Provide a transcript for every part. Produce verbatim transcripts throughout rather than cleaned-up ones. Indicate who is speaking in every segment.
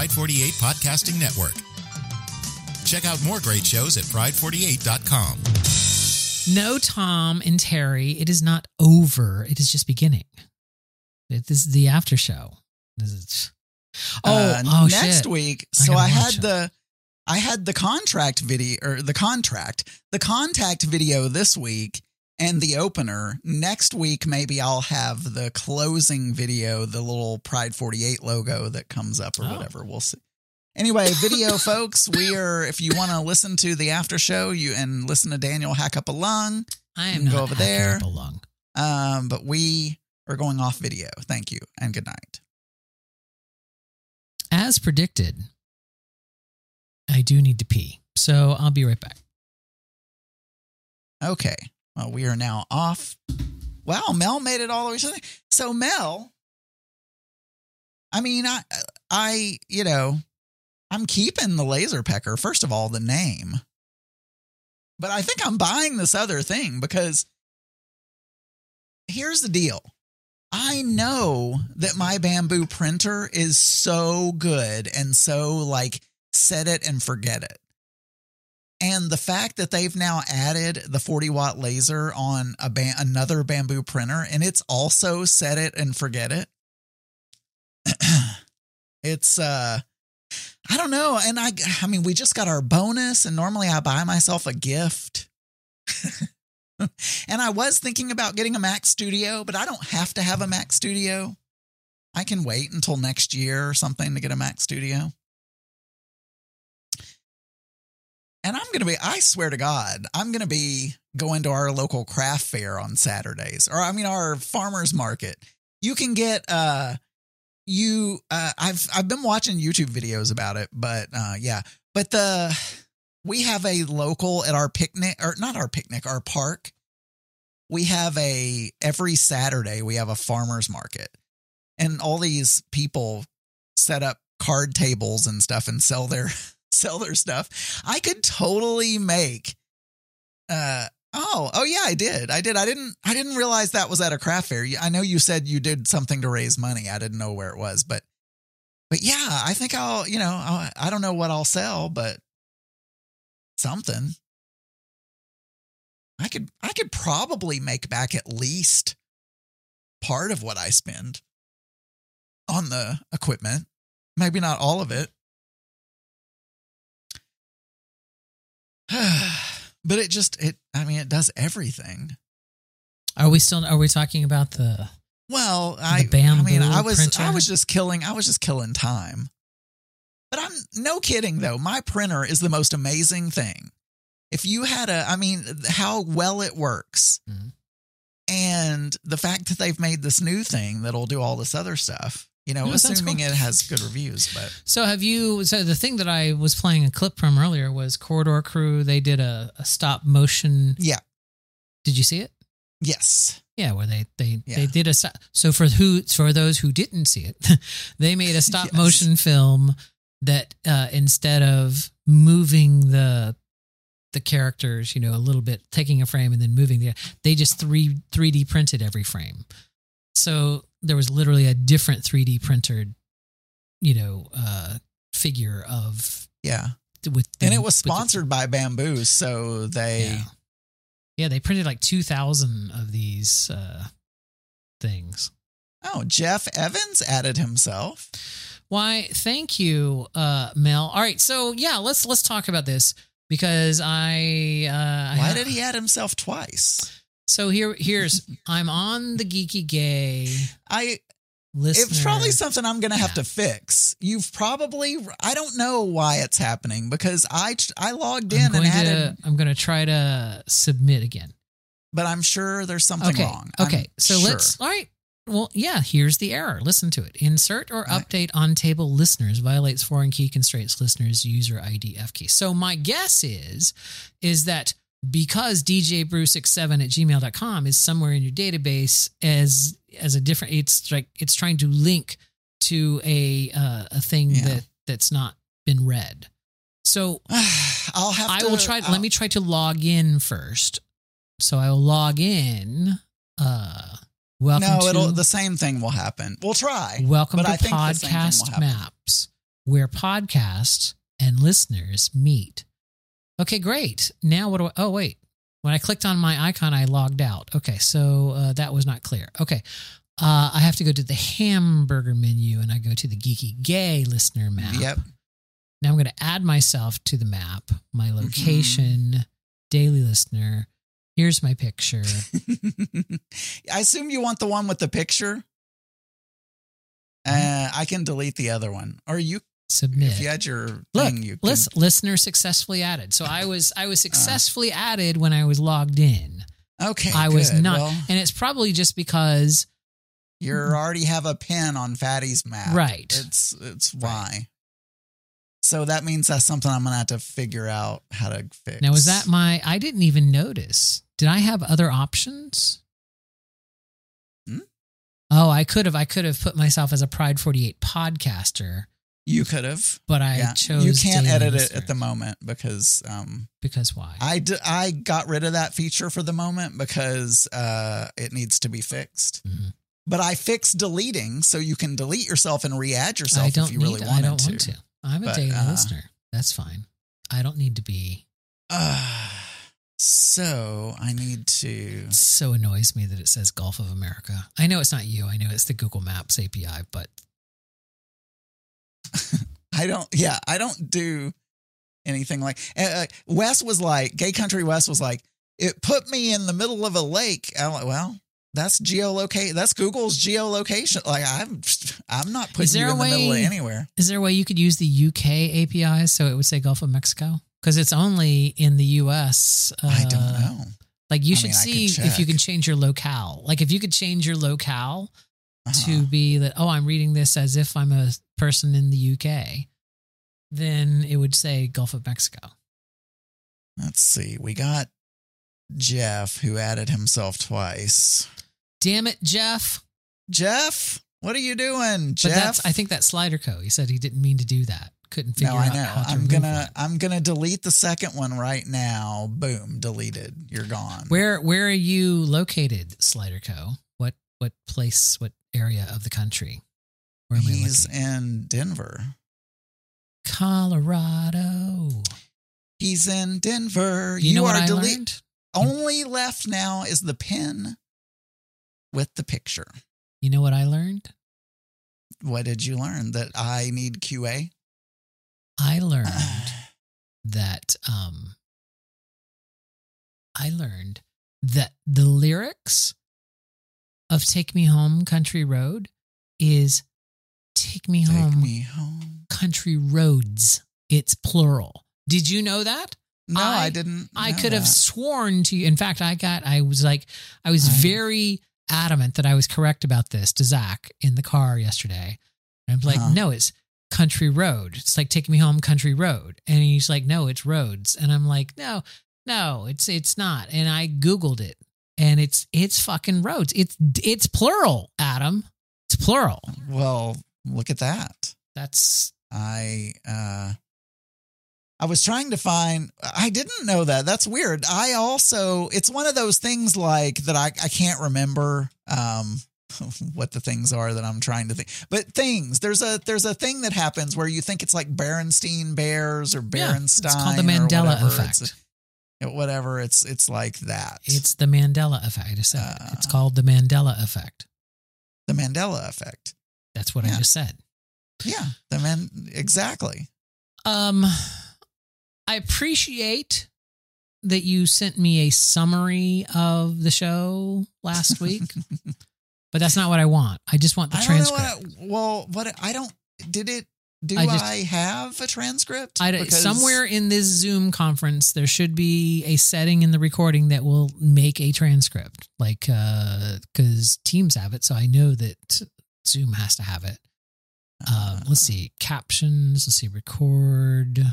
Speaker 1: Pride forty-eight Podcasting Network. Check out more great shows at pride forty-eight dot com.
Speaker 2: No, Tom and Terry, it is not over. It is just beginning. It, this is the after show. This is, oh,
Speaker 3: uh,
Speaker 2: oh,
Speaker 3: next
Speaker 2: shit.
Speaker 3: week.
Speaker 2: I
Speaker 3: So
Speaker 2: gotta
Speaker 3: I had
Speaker 2: watch it.
Speaker 3: the, I had the contract video or the contract, the contact video this week and the opener. Next week, maybe I'll have the closing video, the little Pride forty-eight logo that comes up or
Speaker 2: Oh.
Speaker 3: whatever. We'll see. Anyway, video folks, we are, if you want to listen to the after show you and listen to Daniel hack up a lung,
Speaker 2: I
Speaker 3: you
Speaker 2: am
Speaker 3: can
Speaker 2: not
Speaker 3: go over
Speaker 2: hacking
Speaker 3: there.
Speaker 2: up a lung.
Speaker 3: Um, but we are going off video. Thank you and good night.
Speaker 2: As predicted, I do need to pee. So I'll be right back.
Speaker 3: Okay. Well, we are now off. Wow, Mel made it all the way to the... So Mel, I mean, I, I, you know, I'm keeping the laser pecker. First of all, the name. But I think I'm buying this other thing because here's the deal. I know that my bamboo printer is so good and so like set it and forget it. And the fact that they've now added the forty watt laser on a ba- another bamboo printer and it's also set it and forget it. It's, uh, I don't know. And I, I mean, we just got our bonus and normally I buy myself a gift. And I was thinking about getting a Mac Studio, but I don't have to have a Mac Studio. I can wait until next year or something to get a Mac Studio. And I'm going to be, I swear to God, I'm going to be going to our local craft fair on Saturdays, or I mean, our farmer's market. You can get, uh, you, uh, I've, I've been watching YouTube videos about it, but, uh, yeah, but the, we have a local at our picnic or not our picnic, our park. We have a, every Saturday we have a farmer's market and all these people set up card tables and stuff and sell their, sell their stuff. I could totally make, uh, oh, oh yeah, I did. I did. I didn't, I didn't realize that was at a craft fair. I know you said you did something to raise money. I didn't know where it was, but, but yeah, I think I'll, you know, I'll, I don't know what I'll sell, but something. I could, I could probably make back at least part of what I spend on the equipment. Maybe not all of it. But it just, it, I mean, it does everything.
Speaker 2: Are we still, are we talking about the,
Speaker 3: Well, I,
Speaker 2: the
Speaker 3: I mean, I
Speaker 2: bamboo
Speaker 3: was,
Speaker 2: printer?
Speaker 3: I was just killing, I was just killing time. But I'm no kidding though. My printer is the most amazing thing. If you had a, I mean, how well it works
Speaker 2: Mhm.
Speaker 3: and the fact that they've made this new thing that'll do all this other stuff, you know,
Speaker 2: No, that's
Speaker 3: assuming
Speaker 2: cool.
Speaker 3: it has good reviews, but
Speaker 2: So have you, so the thing that I was playing a clip from earlier was Corridor Crew. They did a, a stop motion.
Speaker 3: yeah,
Speaker 2: Did you see it?
Speaker 3: yes.
Speaker 2: Yeah, where they they,
Speaker 3: Yeah.
Speaker 2: they did a stop. So for who for those who didn't see it, they made a stop
Speaker 3: Yes.
Speaker 2: motion film that uh, instead of moving the the characters, you know, a little bit, taking a frame and then moving the, they just three three D printed every frame. So there was literally a different three D printed, you know, uh, figure of
Speaker 3: Yeah.
Speaker 2: with,
Speaker 3: And it was
Speaker 2: with the-
Speaker 3: sponsored by Bamboo. So they,
Speaker 2: yeah. yeah, they printed like two thousand of these uh, things.
Speaker 3: oh, Jeff Evans added himself.
Speaker 2: Why, thank you, uh, Mel. All right, so yeah, let's let's talk about this because I. Uh,
Speaker 3: Why
Speaker 2: I,
Speaker 3: did he add himself twice?
Speaker 2: So here, here's I'm on the Geeky Gay
Speaker 3: I,
Speaker 2: listener.
Speaker 3: it's probably something I'm going to have
Speaker 2: Yeah.
Speaker 3: to fix. You've probably, I don't know why it's happening because I, I logged in
Speaker 2: I'm
Speaker 3: and
Speaker 2: going
Speaker 3: added,
Speaker 2: to I'm going to try to submit again.
Speaker 3: but I'm sure there's something
Speaker 2: Okay,
Speaker 3: wrong. I'm
Speaker 2: okay. So
Speaker 3: sure.
Speaker 2: let's. All right. Well, yeah. Here's the error. Listen to it. Insert or
Speaker 3: Right.
Speaker 2: update on table listeners violates foreign key constraints. Listeners user I D F key. So my guess is, is that because d j brew sixty-seven at gmail dot com is somewhere in your database as as a different, it's like it's trying to link to a uh, a thing
Speaker 3: Yeah.
Speaker 2: that that's not been read. So
Speaker 3: I'll have
Speaker 2: I
Speaker 3: to.
Speaker 2: will try.
Speaker 3: I'll-
Speaker 2: let me try to log in first. So I will log in. Uh, welcome
Speaker 3: No,
Speaker 2: to
Speaker 3: it'll, the same thing will happen. We'll try.
Speaker 2: welcome
Speaker 3: but
Speaker 2: to
Speaker 3: I think the same thing will
Speaker 2: Podcast
Speaker 3: happen.
Speaker 2: Maps. where podcasts and listeners meet. Okay, great. Now what do I, oh, wait. When I clicked on my icon, I logged out. Okay, so uh, that was not clear. Okay, uh, I have to go to the hamburger menu and I go to the Geeky Gay listener map.
Speaker 3: Yep.
Speaker 2: Now I'm going to add myself to the map, my location, mm-hmm. daily listener. Here's my picture.
Speaker 3: I assume you want the one with the picture. Uh, I can delete the other one, or you
Speaker 2: submit.
Speaker 3: If you had your
Speaker 2: Look,
Speaker 3: thing, you can...
Speaker 2: list, listener successfully added. So I was I was successfully uh, added when I was logged in.
Speaker 3: Okay,
Speaker 2: I
Speaker 3: good.
Speaker 2: was not,
Speaker 3: well,
Speaker 2: and it's probably just because
Speaker 3: you already have a pin on Fatty's map,
Speaker 2: right?
Speaker 3: It's it's why. Right. So that means that's something I'm gonna have to figure out how to fix.
Speaker 2: Now, is that my? I didn't even notice. Did I have other options?
Speaker 3: Hmm?
Speaker 2: Oh, I could have. I could have put myself as a Pride forty-eight podcaster.
Speaker 3: You could have,
Speaker 2: but I yeah. chose.
Speaker 3: You can't edit
Speaker 2: listeners.
Speaker 3: it at the moment because um
Speaker 2: because why?
Speaker 3: I, d- I got rid of that feature for the moment because uh it needs to be fixed.
Speaker 2: Mm-hmm.
Speaker 3: But I fixed deleting, so you can delete yourself and re-add yourself
Speaker 2: I don't
Speaker 3: if you
Speaker 2: need,
Speaker 3: really wanted
Speaker 2: I don't
Speaker 3: to.
Speaker 2: want to. I'm a
Speaker 3: but,
Speaker 2: daily
Speaker 3: uh,
Speaker 2: listener. That's fine. I don't need to be.
Speaker 3: Uh, so I need to.
Speaker 2: It so annoys me that it says Gulf of America. I know it's not you. I know it's the Google Maps A P I, but.
Speaker 3: I don't, yeah, I don't do anything like, uh, Wes was like, Gay Country Wes was like, it put me in the middle of a lake. I'm like, well, that's geolocate. That's Google's geolocation. Like I'm, I'm not putting you in the
Speaker 2: way,
Speaker 3: middle of anywhere.
Speaker 2: Is there a way you could use the U K A P I so it would say Gulf of Mexico? Because it's only in the U S. Uh,
Speaker 3: I don't know.
Speaker 2: Like you
Speaker 3: I
Speaker 2: should
Speaker 3: mean,
Speaker 2: see if you can change your locale. Like if you could change your locale uh-huh. to be that, oh, I'm reading this as if I'm a person in the U K, then it would say Gulf of Mexico.
Speaker 3: Let's see. We got Jeff who added himself twice.
Speaker 2: Damn it, Jeff.
Speaker 3: Jeff, what are you doing,
Speaker 2: but
Speaker 3: Jeff?
Speaker 2: That's, I think that's Sliderco. He said he didn't mean to do that. Couldn't figure
Speaker 3: no, I
Speaker 2: out
Speaker 3: know.
Speaker 2: how to
Speaker 3: I'm gonna
Speaker 2: one.
Speaker 3: I'm gonna delete the second one right now. Boom, deleted. You're gone.
Speaker 2: Where where are you located, Sliderco? What what place, what area of the country? Where am
Speaker 3: He's
Speaker 2: I looking?
Speaker 3: in Denver.
Speaker 2: Colorado.
Speaker 3: He's in Denver.
Speaker 2: You,
Speaker 3: you
Speaker 2: know what
Speaker 3: are
Speaker 2: I
Speaker 3: delete.
Speaker 2: learned?
Speaker 3: Only left now is the pin with the picture.
Speaker 2: You know what I learned?
Speaker 3: What did you learn? That I need Q A?
Speaker 2: I learned that um I learned that the lyrics of Take Me Home Country Road is Take Me
Speaker 3: Take
Speaker 2: Home
Speaker 3: me home.
Speaker 2: Country Roads. It's plural. Did you know that?
Speaker 3: No, I,
Speaker 2: I
Speaker 3: didn't.
Speaker 2: I
Speaker 3: know
Speaker 2: could
Speaker 3: that.
Speaker 2: have sworn to you. In fact, I got, I was like, I was
Speaker 3: I,
Speaker 2: very adamant that I was correct about this to Zach in the car yesterday. And I'm like,
Speaker 3: uh-huh.
Speaker 2: no, it's Country Road. It's like Take Me Home Country Road. And he's like, no, it's roads. And I'm like, no, no, it's, it's not. And I Googled it and it's, it's fucking roads. It's, it's plural, Adam. It's plural.
Speaker 3: Well, look at that.
Speaker 2: That's,
Speaker 3: I, uh, I was trying to find, I didn't know that. That's weird. I also, it's one of those things like that I, I can't remember um, what the things are that I'm trying to think. But things, there's a there's a thing that happens where you think it's like Berenstein Bears or
Speaker 2: yeah,
Speaker 3: Berenstein.
Speaker 2: it's called the Mandela
Speaker 3: whatever.
Speaker 2: effect.
Speaker 3: It's, whatever, it's it's like that.
Speaker 2: It's the Mandela effect. I just said
Speaker 3: uh,
Speaker 2: it. It's called the Mandela effect.
Speaker 3: The Mandela effect.
Speaker 2: That's what
Speaker 3: yeah.
Speaker 2: I just said.
Speaker 3: Yeah, the man exactly.
Speaker 2: Um, I appreciate that you sent me a summary of the show last week, but that's not what I want. I just want the
Speaker 3: I
Speaker 2: transcript.
Speaker 3: Don't know what I, well, what I don't did it. Do
Speaker 2: I,
Speaker 3: I,
Speaker 2: just,
Speaker 3: have a transcript?
Speaker 2: I,
Speaker 3: Because
Speaker 2: somewhere in this Zoom conference, there should be a setting in the recording that will make a transcript, like because uh, Teams have it, so I know that Zoom has to have it. Uh, let's see, captions. Let's see, record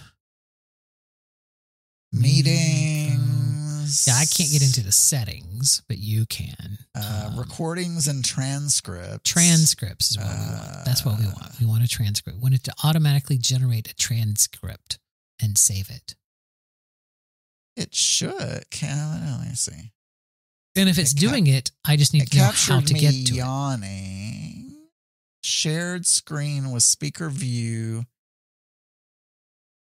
Speaker 3: meetings.
Speaker 2: Yeah, I can't get into the settings, but you can.
Speaker 3: Uh, um, recordings and transcripts.
Speaker 2: Transcripts is what uh, we want. That's what we want. We want a transcript. We want it to automatically generate a transcript and save it.
Speaker 3: It should. Can, let me see.
Speaker 2: And if it's it doing cap- it, I just need
Speaker 3: it
Speaker 2: to know how to
Speaker 3: me
Speaker 2: get to
Speaker 3: yawning. It. Shared screen with speaker view.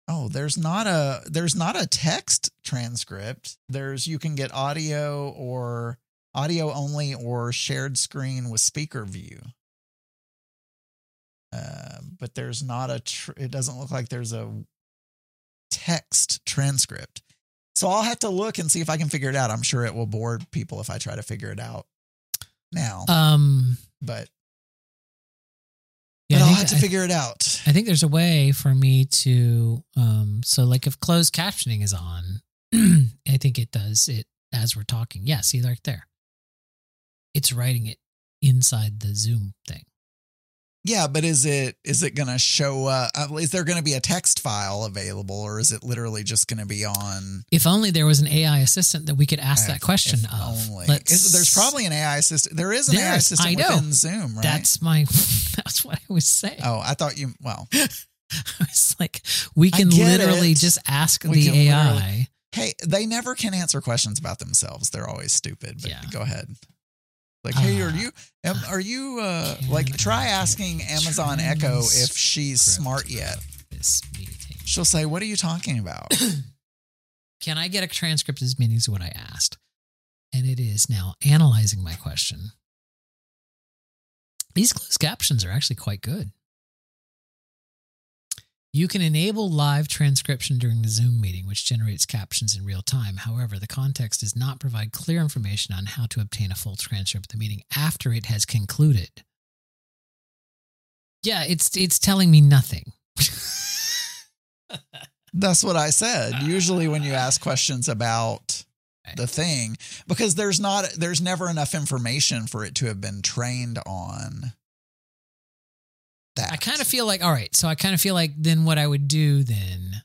Speaker 3: Oh, there's not a there's not a text transcript. There's you can get audio or audio only or shared screen with speaker view. Uh, but there's not a. Tr- it doesn't look like there's a text transcript. So I'll have to look and see if I can figure it out. I'm sure it will bore people if I try to figure it out now.
Speaker 2: Um,
Speaker 3: but
Speaker 2: yeah,
Speaker 3: but
Speaker 2: I
Speaker 3: I'll
Speaker 2: think,
Speaker 3: have to
Speaker 2: I,
Speaker 3: figure it out.
Speaker 2: I think there's a way for me to, um, so like if closed captioning is on, I think it does it as we're talking. Yeah, see right there. It's writing it inside the Zoom thing.
Speaker 3: Yeah, but is it is it going to show up? Uh, is there going to be a text file available, or is it literally just going to be on?
Speaker 2: If only there was an A I assistant that we could ask that question
Speaker 3: if
Speaker 2: of.
Speaker 3: Only.
Speaker 2: Let's,
Speaker 3: Is, there's probably an A I assistant. There is an
Speaker 2: There's-
Speaker 3: A I assistant
Speaker 2: I know.
Speaker 3: within Zoom, right?
Speaker 2: That's my. That's what I was saying.
Speaker 3: Oh, I thought you. Well,
Speaker 2: I was like, we
Speaker 3: I
Speaker 2: can
Speaker 3: get
Speaker 2: literally
Speaker 3: it.
Speaker 2: just ask
Speaker 3: We
Speaker 2: the
Speaker 3: can
Speaker 2: A I.
Speaker 3: literally- hey, they never can answer questions about themselves. They're always stupid. But
Speaker 2: Yeah.
Speaker 3: go ahead. Like, hey,
Speaker 2: Uh,
Speaker 3: are you? Am, are you? Uh,
Speaker 2: can
Speaker 3: like, try
Speaker 2: I
Speaker 3: asking
Speaker 2: get
Speaker 3: Amazon Echo if she's smart yet.
Speaker 2: This meeting.
Speaker 3: She'll say, "What are you talking about?"
Speaker 2: Can I get a transcript of this meeting? Is what I asked. And it is now analyzing my question. These closed captions are actually quite good. You can enable live transcription during the Zoom meeting, which generates captions in real time. However, the context does not provide clear information on how to obtain a full transcript of the meeting after it has concluded. Yeah, it's it's telling me nothing.
Speaker 3: That's what I said. Usually, when you ask questions about the thing, because there's not, there's never enough information for it to have been trained on. That.
Speaker 2: I kind of feel like, all right, so I kind of feel like then what I would do then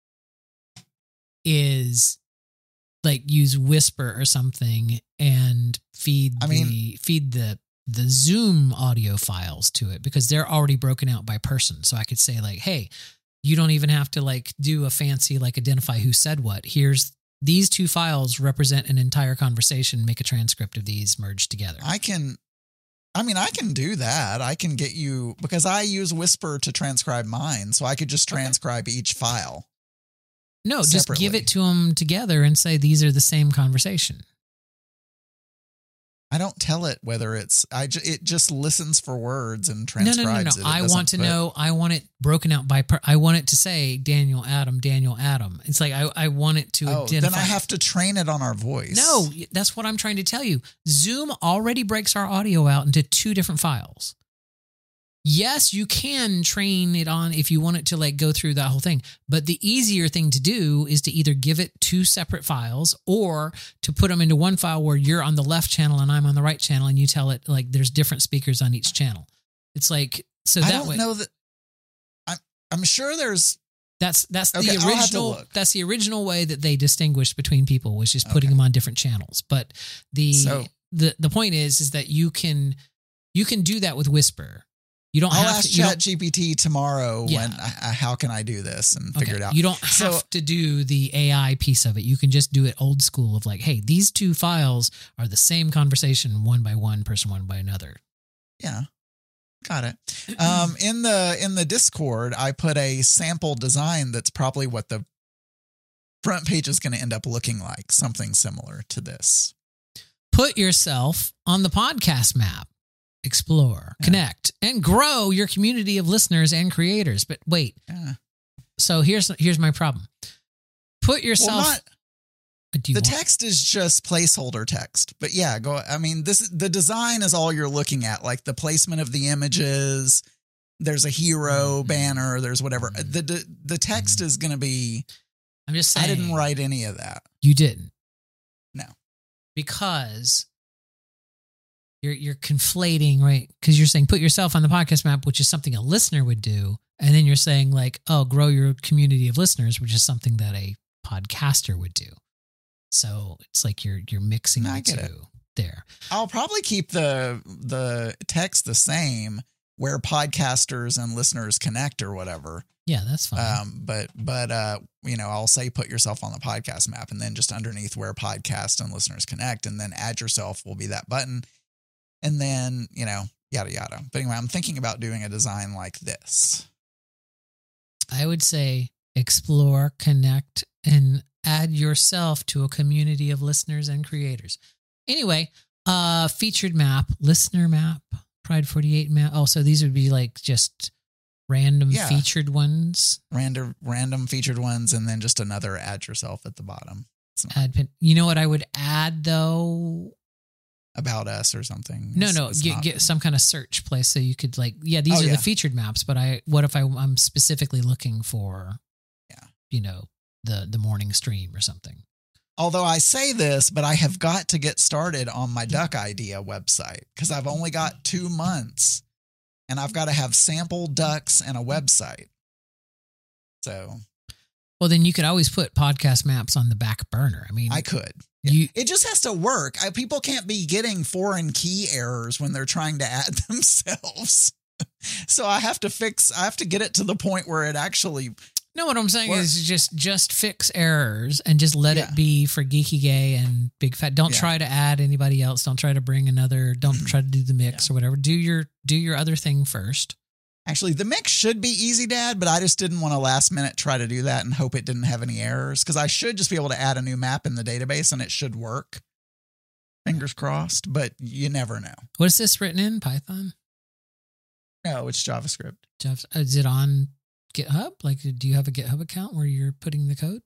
Speaker 2: is like use Whisper or something and feed
Speaker 3: I
Speaker 2: the
Speaker 3: mean-
Speaker 2: feed the the Zoom audio files to it because they're already broken out by person. So I could say like, hey, you don't even have to like do a fancy like identify who said what. Here's these two files represent an entire conversation, make a transcript of these merged together.
Speaker 3: I can, I mean, I can do that. I can get you, because I use Whisper to transcribe mine. So I could just
Speaker 2: Okay.
Speaker 3: transcribe each file.
Speaker 2: No, just
Speaker 3: separately.
Speaker 2: give it to them together and say these are the same conversation.
Speaker 3: I don't tell it whether it's, I ju- it just listens for words and
Speaker 2: No,
Speaker 3: transcribes
Speaker 2: no, no, no.
Speaker 3: it. It
Speaker 2: I
Speaker 3: doesn't
Speaker 2: want to
Speaker 3: put-
Speaker 2: know. I want it broken out by. Per, I want it to say Daniel Adam, Daniel Adam. It's like I, I want it to
Speaker 3: Oh,
Speaker 2: identify.
Speaker 3: then I have to train it on our voice.
Speaker 2: No, that's what I'm trying to tell you. Zoom already breaks our audio out into two different files. Yes, you can train it on if you want it to like go through that whole thing. But the easier thing to do is to either give it two separate files or to put them into one file where you're on the left channel and I'm on the right channel and you tell it like there's different speakers on each channel. It's like, so
Speaker 3: I
Speaker 2: that
Speaker 3: don't
Speaker 2: way.
Speaker 3: know that. I'm, I'm sure there's,
Speaker 2: That's that's
Speaker 3: Okay,
Speaker 2: the
Speaker 3: I'll have to
Speaker 2: original.
Speaker 3: look.
Speaker 2: That's the original way that they distinguished between people was just putting
Speaker 3: Okay.
Speaker 2: them on different channels. But the
Speaker 3: So-
Speaker 2: the the point is is that you can you can do that with Whisper. You don't
Speaker 3: I'll
Speaker 2: have
Speaker 3: ask
Speaker 2: to. You don't,
Speaker 3: ChatGPT tomorrow
Speaker 2: Yeah.
Speaker 3: when, I, I- how can I do this and figure
Speaker 2: okay,
Speaker 3: it out?
Speaker 2: You don't have
Speaker 3: So-
Speaker 2: to do the A I piece of it. You can just do it old school of like, hey, these two files are the same conversation, one by one person, one by another.
Speaker 3: Yeah. Got it. Um, in the, in the Discord, I put a sample design that's probably what the front page is going to end up looking like. Something similar to this.
Speaker 2: Put yourself on the podcast map. Explore,
Speaker 3: Yeah.
Speaker 2: connect, and grow your community of listeners and creators. But wait,
Speaker 3: Yeah.
Speaker 2: so here's here's my problem. Put yourself.
Speaker 3: Well, not,
Speaker 2: do you
Speaker 3: the
Speaker 2: want-
Speaker 3: text is just placeholder text, but yeah, go. I mean, this the design is all you're looking at, like the placement of the images. There's a hero
Speaker 2: Mhm.
Speaker 3: banner. There's whatever.
Speaker 2: Mhm.
Speaker 3: The the, the text is going to be.
Speaker 2: I'm just
Speaker 3: I
Speaker 2: saying.
Speaker 3: didn't write any of that.
Speaker 2: You didn't.
Speaker 3: No.
Speaker 2: Because you're you're conflating, right? Because you're saying put yourself on the podcast map, which is something a listener would do, and then you're saying like, oh, grow your community of listeners, which is something that a podcaster would do. So it's like you're you're mixing
Speaker 3: No, I
Speaker 2: the
Speaker 3: get
Speaker 2: two there.
Speaker 3: I'll probably keep the the text the same where podcasters and listeners connect or whatever.
Speaker 2: Yeah, that's fine.
Speaker 3: Um, but but uh, you know, I'll say put yourself on the podcast map, and then just underneath where podcast and listeners connect, and then add yourself will be that button, and then you know yada yada. But anyway, I'm thinking about doing a design like this.
Speaker 2: I would say explore, connect, and add yourself to a community of listeners and creators. Anyway, uh, featured map, listener map, Pride forty-eight map. Oh, so these would be like just random
Speaker 3: Yeah.
Speaker 2: featured ones.
Speaker 3: Random, random featured ones, and then just another add yourself at the bottom. It's not
Speaker 2: Add pin. You know what I would add though?
Speaker 3: about us or something.
Speaker 2: No,
Speaker 3: It's-
Speaker 2: no,
Speaker 3: it's
Speaker 2: get,
Speaker 3: not-
Speaker 2: get some kind of search place so you could like, yeah, these
Speaker 3: Oh,
Speaker 2: are
Speaker 3: yeah.
Speaker 2: the featured maps, but I, what if I, I'm specifically looking for,
Speaker 3: Yeah.
Speaker 2: you know, the, the morning stream or something.
Speaker 3: Although I say this, but I have got to get started on my Duck Idea website because I've only got two months and I've got to have sample ducks and a website. So
Speaker 2: Well, then you could always put podcast maps on the back burner. I mean,
Speaker 3: I could.
Speaker 2: you,
Speaker 3: It just has to work. I, people can't be getting foreign key errors when they're trying to add themselves. So I have to fix, I have to get it to the point where it actually,
Speaker 2: no, what I'm saying
Speaker 3: Work.
Speaker 2: is just, just fix errors and just let
Speaker 3: Yeah.
Speaker 2: it be for Geeky Gay and Big Fat. Don't
Speaker 3: Yeah.
Speaker 2: try to add anybody else. Don't try to bring another, don't try to do the mix or whatever. Do your, do your other thing first.
Speaker 3: actually the mix should be easy to add, but I just didn't want to last minute try to do that and hope it didn't have any errors because I should just be able to add a new map in the database and it should work. Fingers crossed, but you never know.
Speaker 2: What is this written in Python?
Speaker 3: No, it's JavaScript.
Speaker 2: Jeff, is it on GitHub? Like, do you have a GitHub account where you're putting the code?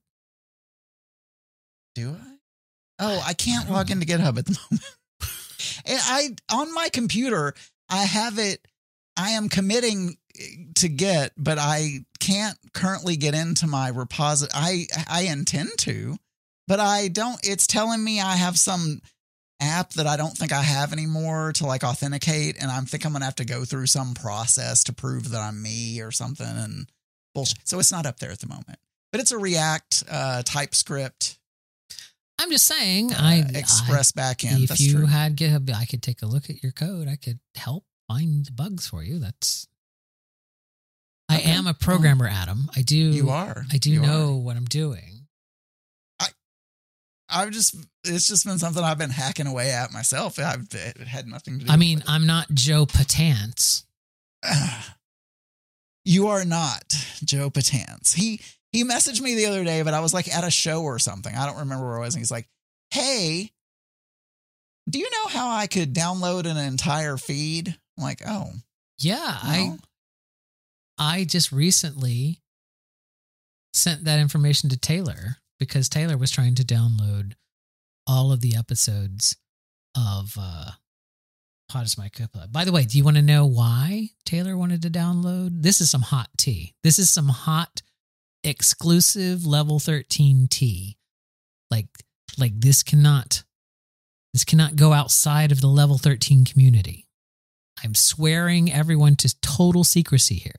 Speaker 3: Do I? Oh, I can't log into GitHub at the moment. And I on my computer, I have it. I am committing to Git, but I can't currently get into my repository. I I intend to, but I don't. It's telling me I have some app that I don't think I have anymore to like authenticate, and I think I'm gonna have to go through some process to prove that I'm me or something. And bullshit. So it's not up there at the moment, but it's a React uh, TypeScript
Speaker 2: I'm just saying,
Speaker 3: uh,
Speaker 2: I
Speaker 3: Express backend.
Speaker 2: I, if
Speaker 3: That's
Speaker 2: you
Speaker 3: true.
Speaker 2: had GitHub, I could take a look at your code. I could help find the bugs for you. That's. I
Speaker 3: Okay.
Speaker 2: am a programmer, Adam. I do.
Speaker 3: You are.
Speaker 2: I do
Speaker 3: You
Speaker 2: know
Speaker 3: are.
Speaker 2: what I'm doing.
Speaker 3: I've just, it's just been something I've been hacking away at myself. I've it had nothing to do
Speaker 2: I mean,
Speaker 3: with
Speaker 2: I'm not Joe Patance.
Speaker 3: it. You are not Joe Patance. He, he messaged me the other day, but I was like at a show or something. I don't remember where I was. And he's like, hey, do you know how I could download an entire feed? I'm like, oh,
Speaker 2: Yeah,
Speaker 3: no.
Speaker 2: I I just recently sent that information to Taylor because Taylor was trying to download all of the episodes of uh, Pod is My Copilot. By the way, do you want to know why Taylor wanted to download? This is some hot tea. This is some hot exclusive level thirteen tea. Like, like this cannot, this cannot go outside of the level thirteen community. I'm swearing everyone to total secrecy here.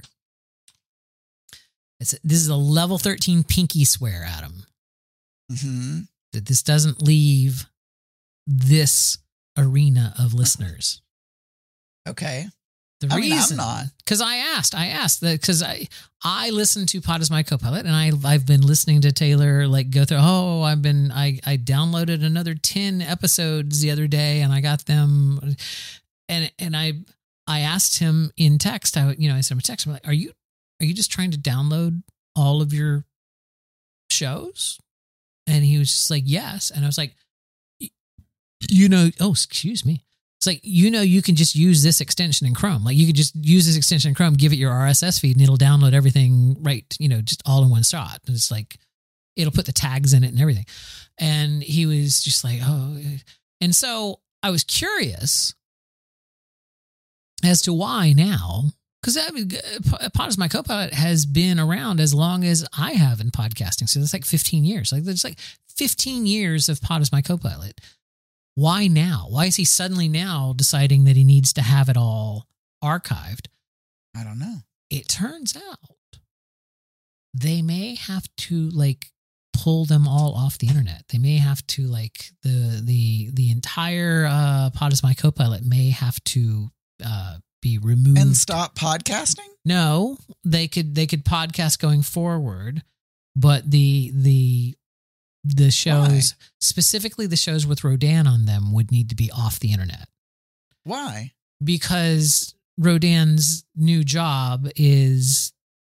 Speaker 2: It's, this is a level thirteen pinky swear, Adam,
Speaker 3: Mm-hmm.
Speaker 2: that this doesn't leave this arena of listeners.
Speaker 3: Okay.
Speaker 2: The
Speaker 3: I mean, I'm
Speaker 2: reason,
Speaker 3: not.
Speaker 2: because I asked, I asked that because I I listen to Pod is My Copilot, and I I've been listening to Taylor like go through. Oh, I've been I I downloaded another ten episodes the other day, and I got them, and and I I asked him in text. I you know I sent him a text. I'm like, are you are you just trying to download all of your shows? And he was just like, yes. And I was like, you know, oh, excuse me. It's like, you know, you can just use this extension in Chrome. Like you could just use this extension in Chrome, give it your R S S feed, and it'll download everything right, you know, just all in one shot. And it's like, it'll put the tags in it and everything. And he was just like, oh. And so I was curious as to why now, because I mean, Pod is My Copilot has been around as long as I have in podcasting. So that's like fifteen years. Like there's like fifteen years of Pod is My Copilot. Why now? Why is he suddenly now deciding that he needs to have it all archived?
Speaker 3: I don't know.
Speaker 2: It turns out they may have to like pull them all off the internet. They may have to like the the the entire uh, Pod is My Copilot may have to uh, be removed
Speaker 3: And stop podcasting?
Speaker 2: No, they could they could podcast going forward, but the the the shows,
Speaker 3: Why?
Speaker 2: specifically the shows with Rodan on them, would need to be off the internet
Speaker 3: Why?
Speaker 2: because Rodan's new job is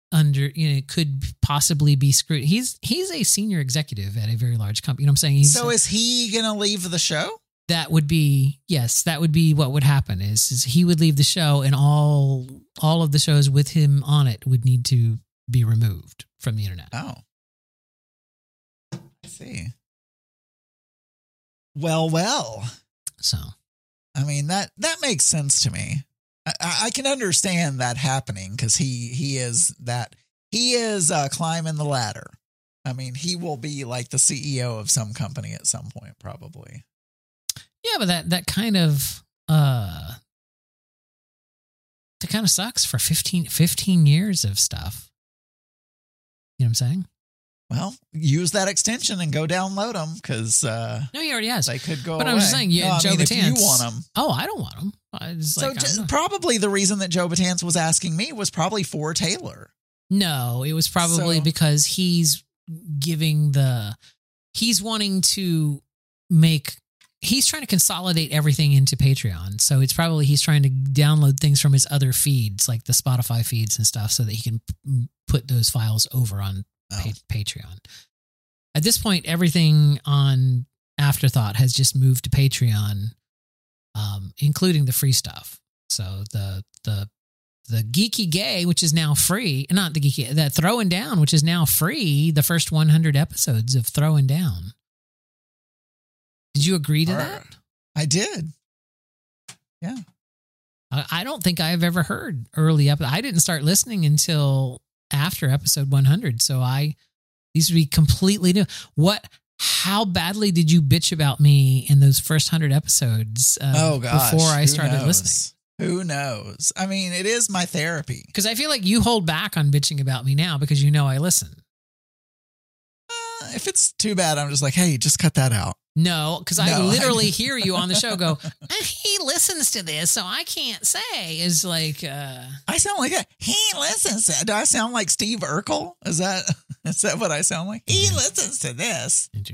Speaker 2: under, you know, could possibly be screwed. He's he's a senior executive at a very large company. You know what I'm saying? He's,
Speaker 3: So is he going to leave the show?
Speaker 2: that would be, yes, that would be what would happen is, is he would leave the show and all all of the shows with him on it would need to be removed from the internet.
Speaker 3: Oh. I see. Well, well.
Speaker 2: So,
Speaker 3: I mean, that, that makes sense to me. I, I can understand that happening because he, he is that, he is uh, climbing the ladder. I mean, he will be like the C E O of some company at some point, probably.
Speaker 2: yeah, but that, that kind of, uh, that kind of sucks for fifteen, fifteen years of stuff. You know what I'm saying?
Speaker 3: Well, use that extension and go download them because uh,
Speaker 2: No, he already has.
Speaker 3: they could go
Speaker 2: But
Speaker 3: away.
Speaker 2: I'm just saying, yeah,
Speaker 3: No, I
Speaker 2: Joe
Speaker 3: mean, if
Speaker 2: Batanz.
Speaker 3: you want them.
Speaker 2: Oh, I don't want them. I just
Speaker 3: So
Speaker 2: like,
Speaker 3: j-
Speaker 2: I'm not-
Speaker 3: probably the reason that Joe Batanz was asking me was probably for Taylor.
Speaker 2: no, it was probably
Speaker 3: So-
Speaker 2: because he's giving the, he's wanting to make, he's trying to consolidate everything into Patreon. So it's probably, he's trying to download things from his other feeds, like the Spotify feeds and stuff, so that he can p- put those files over on
Speaker 3: Oh.
Speaker 2: pa- Patreon. At this point, everything on Afterthought has just moved to Patreon, um, including the free stuff. So the the the Geeky Gay, which is now free, not the Geeky, that Throwing Down, which is now free. The first one hundred episodes of Throwing Down. Did you agree to
Speaker 3: Or-
Speaker 2: that?
Speaker 3: I did. Yeah.
Speaker 2: I, I don't think I've ever heard early up. I didn't start listening until after episode one hundred. So I. These would be completely new. What? How badly did you bitch about me in those first hundred episodes? Uh,
Speaker 3: Oh gosh.
Speaker 2: Before I
Speaker 3: who
Speaker 2: started
Speaker 3: knows?
Speaker 2: listening,
Speaker 3: Who knows? I mean, it is my therapy.
Speaker 2: because I feel like you hold back on bitching about me now because you know I listen.
Speaker 3: Uh, if it's too bad, I'm just like, hey, just cut that out.
Speaker 2: No, because I
Speaker 3: No, I
Speaker 2: literally
Speaker 3: don't.
Speaker 2: hear you on the show go, "Eh, he listens to this, so I can't say. Is like, uh,
Speaker 3: I sound like a, he listens. To, do I sound like Steve Urkel? Is that is that what I sound like? He
Speaker 2: Yeah.
Speaker 3: listens to this.
Speaker 2: did you?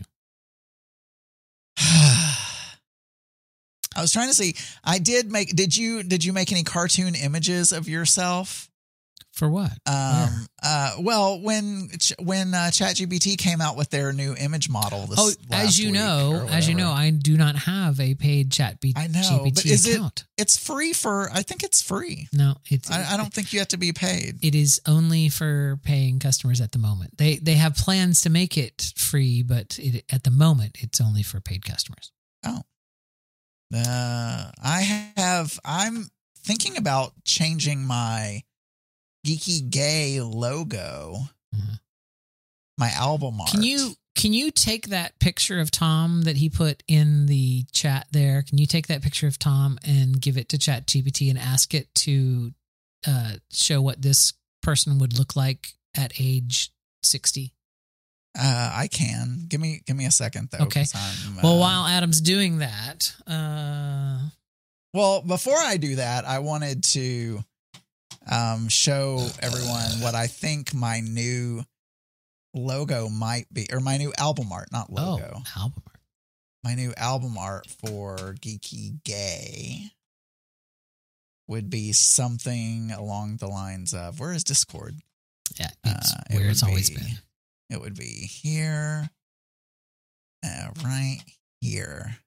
Speaker 3: I was trying to see. I did make. Did you did you make any cartoon images of yourself?
Speaker 2: For what?
Speaker 3: Um. Uh. Well, when Ch- when uh, ChatGPT came out with their new image model. This
Speaker 2: Oh,
Speaker 3: last
Speaker 2: as you
Speaker 3: week
Speaker 2: know,
Speaker 3: or
Speaker 2: as you know,
Speaker 3: whatever,
Speaker 2: I do not have a paid Chat B-
Speaker 3: I know,
Speaker 2: G P T
Speaker 3: but is it-
Speaker 2: account.
Speaker 3: it's free for. I think it's free.
Speaker 2: No, it's.
Speaker 3: I, I don't think you have to be paid.
Speaker 2: It is only for paying customers at the moment. They they have plans to make it free, but it, at the moment, it's only for paid customers.
Speaker 3: Oh. Uh, I have. I'm thinking about changing my Geeky Gay logo,
Speaker 2: Mhm.
Speaker 3: my album art.
Speaker 2: Can you can you take that picture of Tom that he put in the chat there? Can you take that picture of Tom and give it to ChatGPT and ask it to uh, show what this person would look like at age sixty?
Speaker 3: Uh, I can. Give me. Give me a second though.
Speaker 2: Okay.
Speaker 3: 'cause I'm,
Speaker 2: Well,
Speaker 3: uh,
Speaker 2: while Adam's doing that, uh,
Speaker 3: Well, before I do that, I wanted to um, show everyone what I think my new logo might be, or my new album art, not logo.
Speaker 2: oh, album art.
Speaker 3: My new album art for Geeky Gay would be something along the lines of, where is Discord?
Speaker 2: Yeah, it's
Speaker 3: Uh, it
Speaker 2: where
Speaker 3: would
Speaker 2: it's always
Speaker 3: be-
Speaker 2: been.
Speaker 3: It would be here, uh, right here.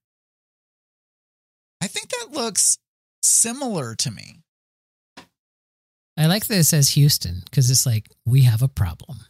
Speaker 3: I think that looks similar to me.
Speaker 2: I like that it says Houston because it's like we have a problem.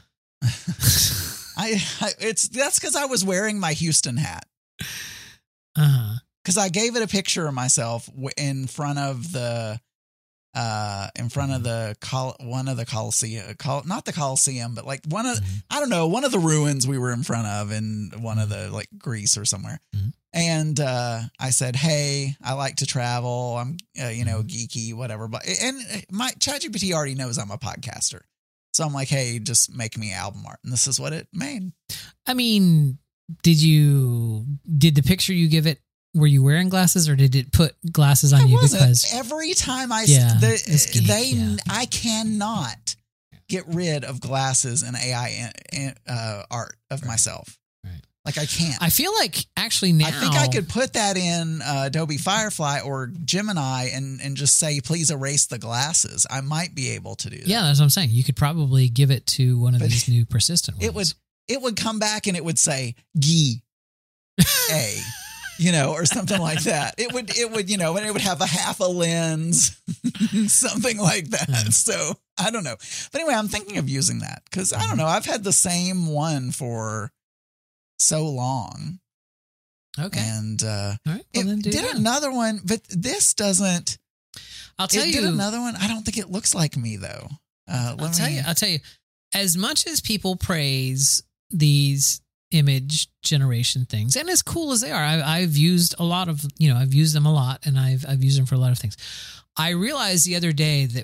Speaker 3: I, I it's that's because I was wearing my Houston hat.
Speaker 2: Uh huh.
Speaker 3: Because I gave it a picture of myself w- in front of the, uh, in front of the col- one of the Coliseum, col- not the Coliseum, but like one of
Speaker 2: Mhm.
Speaker 3: I don't know one of the ruins we were in front of in one of the like Greece or somewhere.
Speaker 2: Mhm.
Speaker 3: And uh, I said, "Hey, I like to travel. I'm, uh, you know, geeky, whatever." But and my ChatGPT already knows I'm a podcaster, so I'm like, "Hey, just make me album art," and this is what it made.
Speaker 2: I mean, did you did the picture you give it? Were you wearing glasses or did it put glasses on
Speaker 3: I
Speaker 2: you
Speaker 3: wasn't.
Speaker 2: because
Speaker 3: Every time I,
Speaker 2: Yeah,
Speaker 3: the,
Speaker 2: it's geek,
Speaker 3: they,
Speaker 2: yeah.
Speaker 3: I cannot get rid of glasses and A I in, in, uh, art of
Speaker 2: Right.
Speaker 3: myself.
Speaker 2: Right.
Speaker 3: Like I can't.
Speaker 2: I feel like actually now
Speaker 3: I think I could put that in uh, Adobe Firefly or Gemini and, and just say, please erase the glasses. I might be able to do that.
Speaker 2: Yeah, that's what I'm saying. You could probably give it to one of
Speaker 3: But
Speaker 2: these new persistent ones.
Speaker 3: It would it would come back and it would say G A, you know, or something like that. It would it would, you know, and it would have a half a lens, something like that.
Speaker 2: Yeah.
Speaker 3: So I don't know. But anyway, I'm thinking of using that because I don't know. I've had the same one for so long.
Speaker 2: Okay.
Speaker 3: And uh,
Speaker 2: All right. Well,
Speaker 3: it
Speaker 2: then do
Speaker 3: did
Speaker 2: that.
Speaker 3: another one, but this doesn't.
Speaker 2: I'll tell
Speaker 3: it
Speaker 2: you
Speaker 3: did another one. I don't think it looks like me though. Uh, let
Speaker 2: I'll tell
Speaker 3: me-
Speaker 2: you. I'll tell you. As much as people praise these image generation things, and as cool as they are, I, I've used a lot of, you know, I've used them a lot, and I've I've used them for a lot of things. I realized the other day that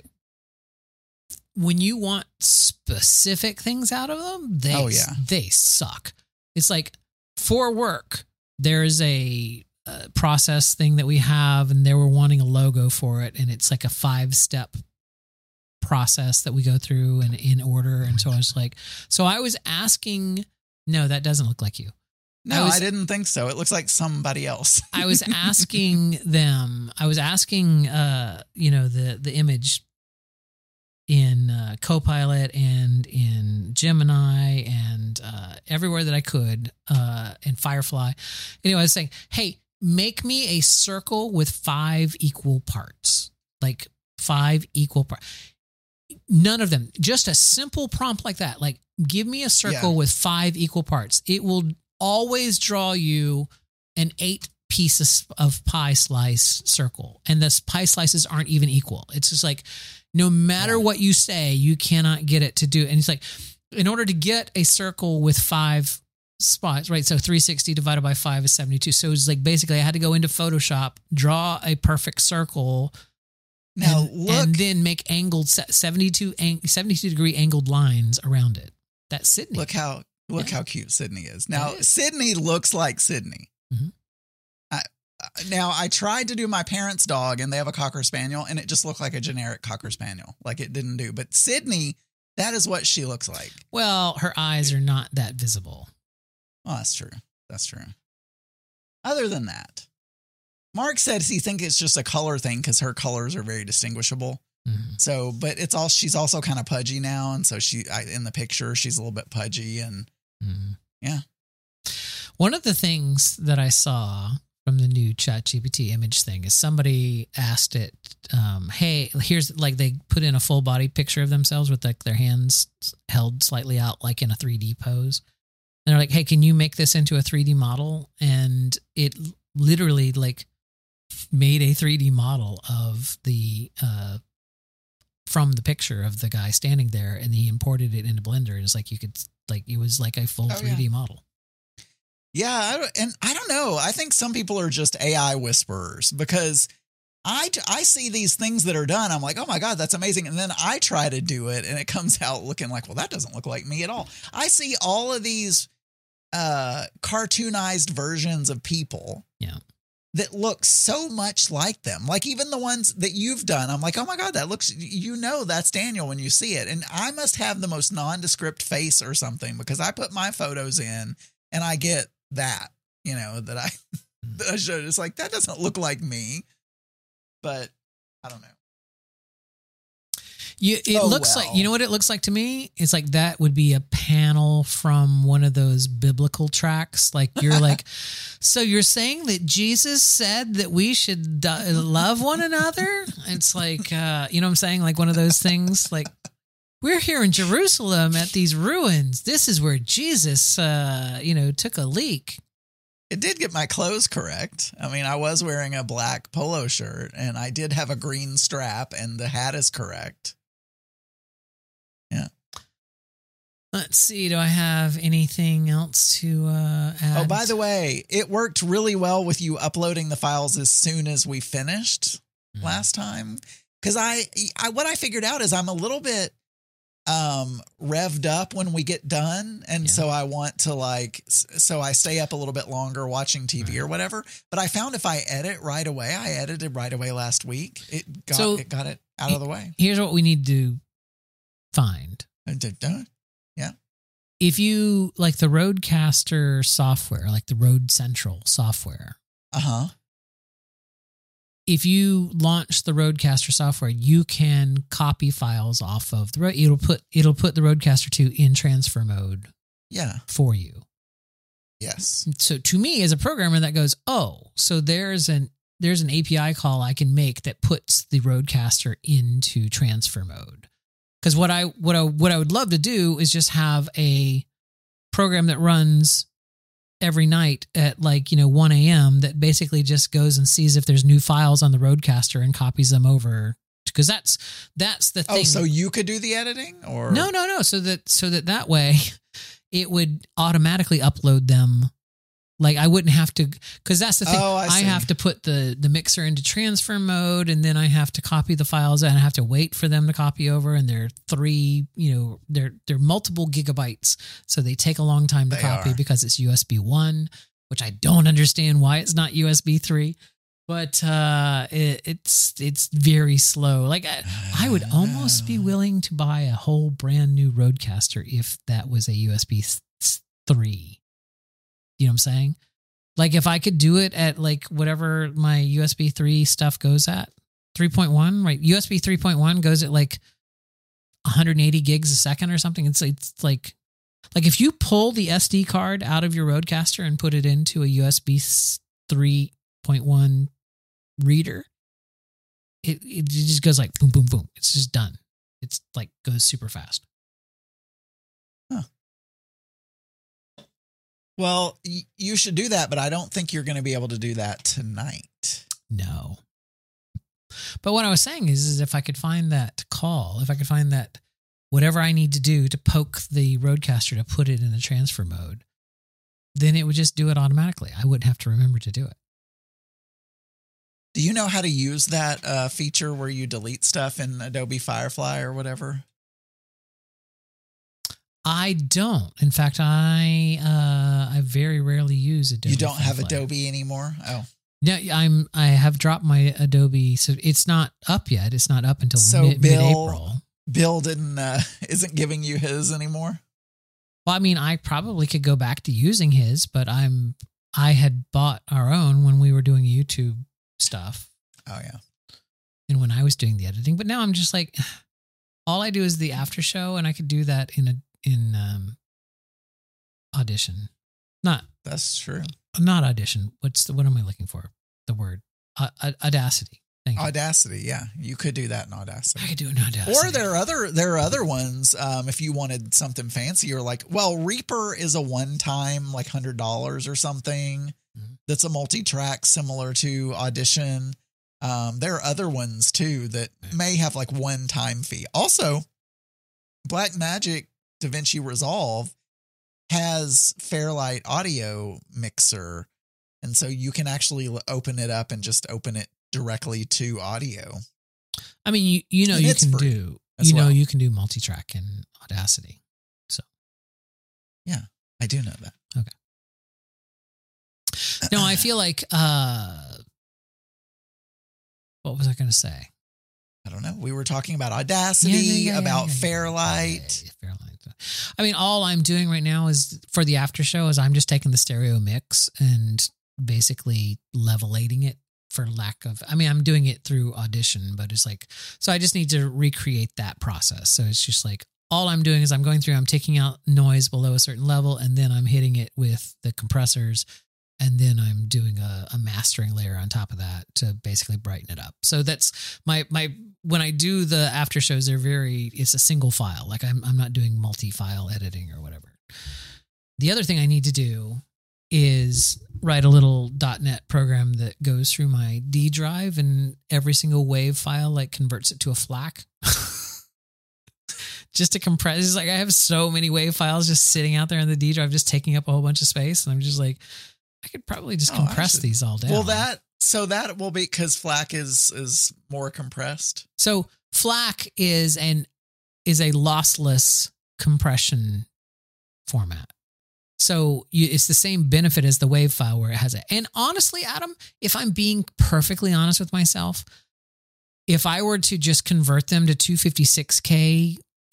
Speaker 2: when you want specific things out of them, they
Speaker 3: Oh, yeah.
Speaker 2: they suck. It's like for work, there's a, a process thing that we have, and they were wanting a logo for it, and it's like a five step process that we go through and in order. And so I was like, so I was asking, no, that doesn't look like you.
Speaker 3: No,
Speaker 2: I
Speaker 3: I,
Speaker 2: was-
Speaker 3: didn't think so. It looks like somebody else.
Speaker 2: I was asking them, I was asking, uh, you know, the, the image in uh, Copilot and in Gemini and uh, everywhere that I could, uh, in Firefly. Anyway, I was saying, hey, make me a circle with five equal parts, like five equal parts. None of them, just a simple prompt like that. Like, give me a circle
Speaker 3: Yeah.
Speaker 2: with five equal parts. It will always draw you an eight piece of, of pie slice circle. And the pie slices aren't even equal. It's just like, no matter
Speaker 3: Yeah.
Speaker 2: what you say, you cannot get it to do. And it's like, in order to get a circle with five spots, right? So three sixty divided by five is seventy-two. So it's like, basically I had to go into Photoshop, draw a perfect circle,
Speaker 3: Now
Speaker 2: and,
Speaker 3: look,
Speaker 2: and then make angled se- seventy-two, ang- seventy-two degree angled lines around it. That's Sydney.
Speaker 3: look how look
Speaker 2: Yeah.
Speaker 3: how cute Sydney is. Now
Speaker 2: It is.
Speaker 3: Sydney looks like Sydney.
Speaker 2: Mhm.
Speaker 3: I, uh, now I tried to do my parents' dog, and they have a Cocker Spaniel, and it just looked like a generic Cocker Spaniel. Like it didn't do. But Sydney, that is what she looks like.
Speaker 2: Well, her eyes are not that visible.
Speaker 3: Oh, that's true. That's true. Other than that, Mark said he thinks it's just a color thing because her colors are very distinguishable.
Speaker 2: Mhm.
Speaker 3: So, but it's all she's also kind of pudgy now, and so she I, in the picture she's a little bit pudgy, and
Speaker 2: Mhm.
Speaker 3: Yeah.
Speaker 2: One of the things that I saw from the new ChatGPT image thing is somebody asked it, um, hey, here's like they put in a full body picture of themselves with like their hands held slightly out, like in a three D pose. And they're like, hey, can you make this into a three D model? And it literally like made a three D model of the, uh, from the picture of the guy standing there, and he imported it into Blender. It's like you could, like, it was like a full
Speaker 3: Oh,
Speaker 2: three D model.
Speaker 3: Yeah, I don't, and I don't know. I think some people are just A I whisperers because I, I see these things that are done. I'm like, oh my God, that's amazing. And then I try to do it and it comes out looking like, well, that doesn't look like me at all. I see all of these uh, cartoonized versions of people
Speaker 2: Yeah.
Speaker 3: that look so much like them. Like even the ones that you've done, I'm like, oh my God, that looks, you know, that's Daniel when you see it. And I must have the most nondescript face or something because I put my photos in and I get that, you know, that I, that I showed. It's like, that doesn't look like me, but I don't know.
Speaker 2: You, it
Speaker 3: Oh,
Speaker 2: looks
Speaker 3: well.
Speaker 2: like, you know what it looks like to me? It's like that would be a panel from one of those biblical tracks. Like you're like, so you're saying that Jesus said that we should do- love one another? It's like, uh, you know what I'm saying? Like one of those things like, we're here in Jerusalem at these ruins. This is where Jesus, uh, you know, took a leak.
Speaker 3: It did get my clothes correct. I mean, I was wearing a black polo shirt and I did have a green strap and the hat is correct. Yeah.
Speaker 2: Let's see. Do I have anything else to uh, add?
Speaker 3: Oh, by the way, it worked really well with you uploading the files as soon as we finished
Speaker 2: Mhm.
Speaker 3: last time. Cause I, I, what I figured out is I'm a little bit, um, revved up when we get done. And
Speaker 2: Yeah.
Speaker 3: so I want to like, s- so I stay up a little bit longer watching T V
Speaker 2: Right.
Speaker 3: or whatever. But I found if I edit right away, I edited right away last week. It got,
Speaker 2: So-
Speaker 3: it got it out of the way.
Speaker 2: Here's what we need to find.
Speaker 3: I did- uh,
Speaker 2: if you like the Rodecaster software, like the Rode Central software,
Speaker 3: Uh huh.
Speaker 2: if you launch the Rodecaster software, you can copy files off of the Rode. It'll put it'll put the Rodecaster two in transfer mode
Speaker 3: Yeah.
Speaker 2: for you.
Speaker 3: Yes.
Speaker 2: So to me, as a programmer, that goes, oh, so there's an there's an A P I call I can make that puts the Rodecaster into transfer mode. Because what I what I what I would love to do is just have a program that runs every night at like, you know, one a.m. that basically just goes and sees if there's new files on the Rodecaster and copies them over. Because that's that's the thing.
Speaker 3: Oh, so you could do the editing, or
Speaker 2: No, no, no. So that so that that way it would automatically upload them. Like I wouldn't have to, because that's the thing.
Speaker 3: Oh, I
Speaker 2: I
Speaker 3: see.
Speaker 2: have to put the, the mixer into transfer mode, and then I have to copy the files, and I have to wait for them to copy over. And they're three, you know, they're they're multiple gigabytes, so they take a long time to
Speaker 3: They
Speaker 2: copy
Speaker 3: are.
Speaker 2: because it's U S B one, which I don't understand why it's not U S B three. But uh, it, it's it's very slow. Like I, I would almost be willing to buy a whole brand new Rodecaster if that was a U S B three. You know what I'm saying? Like if I could do it at like whatever my U S B three stuff goes at, three point one, right? U S B three point one goes at like one hundred eighty gigs a second or something. It's it's like like if you pull the S D card out of your Rodecaster and put it into a U S B three point one reader, it it just goes like boom, boom, boom. It's just done. It's like goes super fast.
Speaker 3: Well, y- you should do that, but I don't think you're going to be able to do that tonight.
Speaker 2: No. But what I was saying is, is if I could find that call, if I could find that whatever I need to do to poke the Rodecaster to put it in the transfer mode, then it would just do it automatically. I wouldn't have to remember to do it.
Speaker 3: Do you know how to use that uh, feature where you delete stuff in Adobe Firefly or whatever?
Speaker 2: I don't. In fact, I uh, I very rarely use Adobe.
Speaker 3: You don't have
Speaker 2: Firefly.
Speaker 3: Adobe anymore? Oh.
Speaker 2: No, I'm. I have dropped my Adobe, so it's not up yet. It's not up until
Speaker 3: So
Speaker 2: mid,
Speaker 3: Bill-
Speaker 2: mid-April.
Speaker 3: Bill didn't uh, isn't giving you his anymore?
Speaker 2: Well, I mean, I probably could go back to using his, but I'm. I had bought our own when we were doing YouTube stuff,
Speaker 3: Oh, yeah.
Speaker 2: and when I was doing the editing. But now I'm just like, all I do is the after show, and I could do that in a in um, Audition, not
Speaker 3: That's true.
Speaker 2: not Audition. What's the what am I looking for? The word uh, Audacity. Thank you.
Speaker 3: Audacity, yeah. You could do that in
Speaker 2: I
Speaker 3: Audacity.
Speaker 2: could do an Audacity.
Speaker 3: Or there are other there are other ones. Um, if you wanted something fancier, like well, Reaper is a one time like hundred dollars or something.
Speaker 2: Mhm.
Speaker 3: That's a multi track similar to Audition. Um, there are other ones too that may have like one time fee. Also, Blackmagic DaVinci Resolve has Fairlight Audio Mixer, and so you can actually l- open it up and just open it directly to audio.
Speaker 2: I mean, you you know
Speaker 3: And
Speaker 2: you
Speaker 3: it's
Speaker 2: can
Speaker 3: free
Speaker 2: do
Speaker 3: as
Speaker 2: you know
Speaker 3: well.
Speaker 2: you can do multi-track in Audacity. So
Speaker 3: I do know that.
Speaker 2: no, I feel like uh, what was I going to say?
Speaker 3: I don't know. We were talking about Audacity,
Speaker 2: Yeah, yeah, yeah,
Speaker 3: about
Speaker 2: yeah, yeah,
Speaker 3: Fairlight.
Speaker 2: yeah, yeah, Fairlight. I mean, all I'm doing right now is for the after show is I'm just taking the stereo mix and basically levelating it for lack of, I mean, I'm doing it through Audition, but it's like, so I just need to recreate that process. So it's just like, all I'm doing is I'm going through, I'm taking out noise below a certain level, and then I'm hitting it with the compressors, and then I'm doing a, a mastering layer on top of that to basically brighten it up. So that's my, my, when I do the after shows, they're very, it's a single file. Like I'm, I'm not doing multi-file editing or whatever. The other thing I need to do is write a little .NET program that goes through my D drive, and every single wave file like converts it to a FLAC. Just to compress. It's like I have so many wave files just sitting out there in the D drive, just taking up a whole bunch of space. And I'm just like, I could probably just
Speaker 3: Oh,
Speaker 2: compress
Speaker 3: actually-
Speaker 2: these all down.
Speaker 3: Well, that so that will be because FLAC is is more compressed.
Speaker 2: So FLAC is an is a lossless compression format. So you, it's the same benefit as the wave file where it has it. And honestly, Adam, if I'm being perfectly honest with myself, if I were to just convert them to two fifty-six K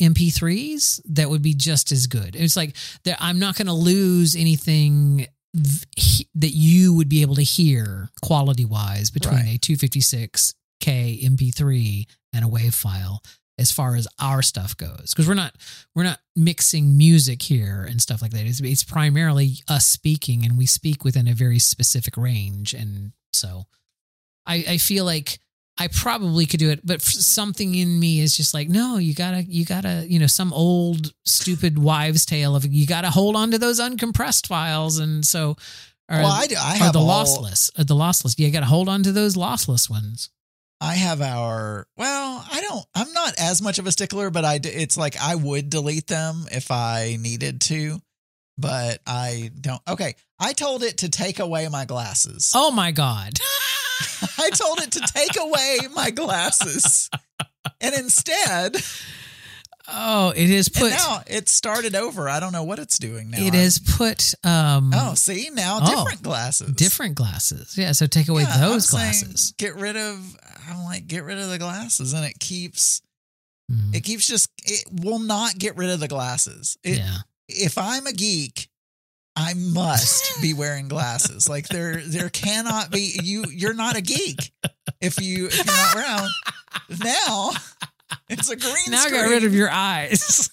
Speaker 2: M P threes that would be just as good. It's like that I'm not going to lose anything v- that you would be able to hear quality wise between
Speaker 3: Right.
Speaker 2: a two fifty-six K M P three and a WAV file as far as our stuff goes. Because we're not we're not mixing music here and stuff like that. It's, it's primarily us speaking, and we speak within a very specific range. And so I, I feel like I probably could do it, but something in me is just like, no, you gotta, you gotta, you know, some old stupid wives' tale of you gotta hold on to those uncompressed files, and so, or,
Speaker 3: Well, I do- I
Speaker 2: or
Speaker 3: have
Speaker 2: the
Speaker 3: all-
Speaker 2: lossless, or the lossless. You gotta hold on to those lossless ones.
Speaker 3: I have our, well, I don't, I'm not as much of a stickler, but I, d- it's like I would delete them if I needed to, but I don't. Okay. I told it to take away my glasses.
Speaker 2: Oh my god!
Speaker 3: I told it to take away my glasses. And instead,
Speaker 2: Oh, it has
Speaker 3: and
Speaker 2: put.
Speaker 3: now it started over. I don't know what it's doing now.
Speaker 2: It has put. Um,
Speaker 3: Oh, see, now
Speaker 2: Oh,
Speaker 3: different glasses.
Speaker 2: different glasses. Yeah, so take away
Speaker 3: Yeah,
Speaker 2: those
Speaker 3: I'm saying
Speaker 2: glasses.
Speaker 3: Get rid of, I'm like, get rid of the glasses. And it keeps,
Speaker 2: Mm,
Speaker 3: it keeps just, it will not get rid of the glasses. It,
Speaker 2: yeah.
Speaker 3: If I'm a geek, I must be wearing glasses. Like there, there cannot be, you, you're not a geek if you, if you're not wearing them. Now it's a green
Speaker 2: Now I
Speaker 3: screen.
Speaker 2: got rid of your eyes.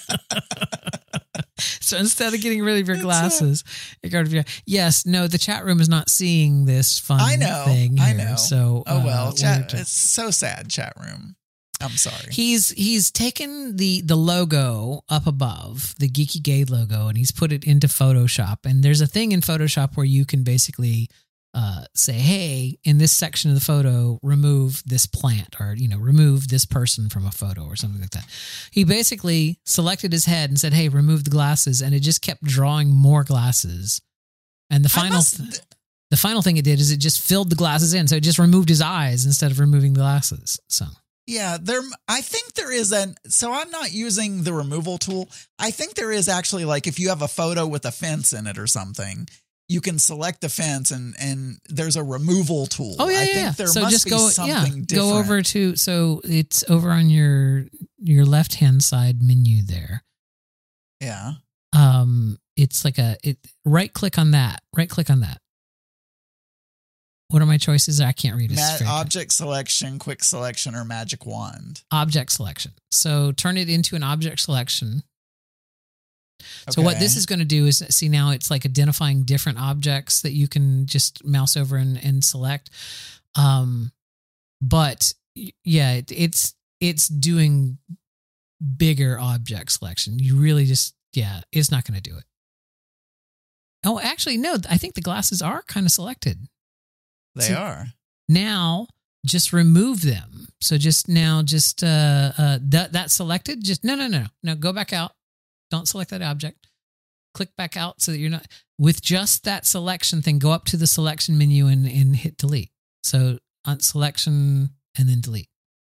Speaker 2: So instead of getting rid of your
Speaker 3: It's a-
Speaker 2: glasses, you got rid of your. Yes, no, the chat room is not seeing this fun
Speaker 3: I know,
Speaker 2: thing
Speaker 3: I
Speaker 2: here,
Speaker 3: know.
Speaker 2: So,
Speaker 3: Oh,
Speaker 2: uh,
Speaker 3: well,
Speaker 2: we're
Speaker 3: chat,
Speaker 2: just-
Speaker 3: it's so sad, chat room. I'm sorry.
Speaker 2: He's he's taken the the logo up above, the Geeky Gay logo, and he's put it into Photoshop. And there's a thing in Photoshop where you can basically uh, say, "Hey, in this section of the photo, remove this plant, or you know, remove this person from a photo, or something like that." He basically selected his head and said, "Hey, remove the glasses," and it just kept drawing more glasses. And the
Speaker 3: I
Speaker 2: final
Speaker 3: must-
Speaker 2: the final thing it did is it just filled the glasses in, so it just removed his eyes instead of removing the glasses. So.
Speaker 3: Yeah, there. I think there is an. So I'm not using the removal tool. I think there is actually, like, if you have a photo with a fence in it or something, you can select the fence and and there's a removal tool.
Speaker 2: Oh yeah,
Speaker 3: I
Speaker 2: yeah.
Speaker 3: think
Speaker 2: yeah.
Speaker 3: there
Speaker 2: so
Speaker 3: must
Speaker 2: just
Speaker 3: be
Speaker 2: go,
Speaker 3: something
Speaker 2: yeah,
Speaker 3: different.
Speaker 2: go over to. So it's over on your your left hand side menu there.
Speaker 3: Yeah.
Speaker 2: Um, it's like a it. Right click on that. Right click on that. What are my choices? I can't read it.
Speaker 3: Ma-
Speaker 2: straight.
Speaker 3: object selection, quick selection, or magic wand.
Speaker 2: Object selection. So turn it into an object selection. So what this
Speaker 3: Okay.
Speaker 2: is going to do is, see, now it's like identifying different objects that you can just mouse over and, and select. Um, but y- yeah, it, it's it's doing bigger object selection. You really just, yeah, it's not going to do it. Oh, actually, no, I think the glasses are kind of selected.
Speaker 3: They
Speaker 2: So-
Speaker 3: are.
Speaker 2: Now just remove them. So just now, just uh, uh, that that selected. Just no, no, no, no. Go back out. Don't select that object. Click back out so that you're not with just that selection thing. Go up to the selection menu and and hit delete. So on selection and then delete.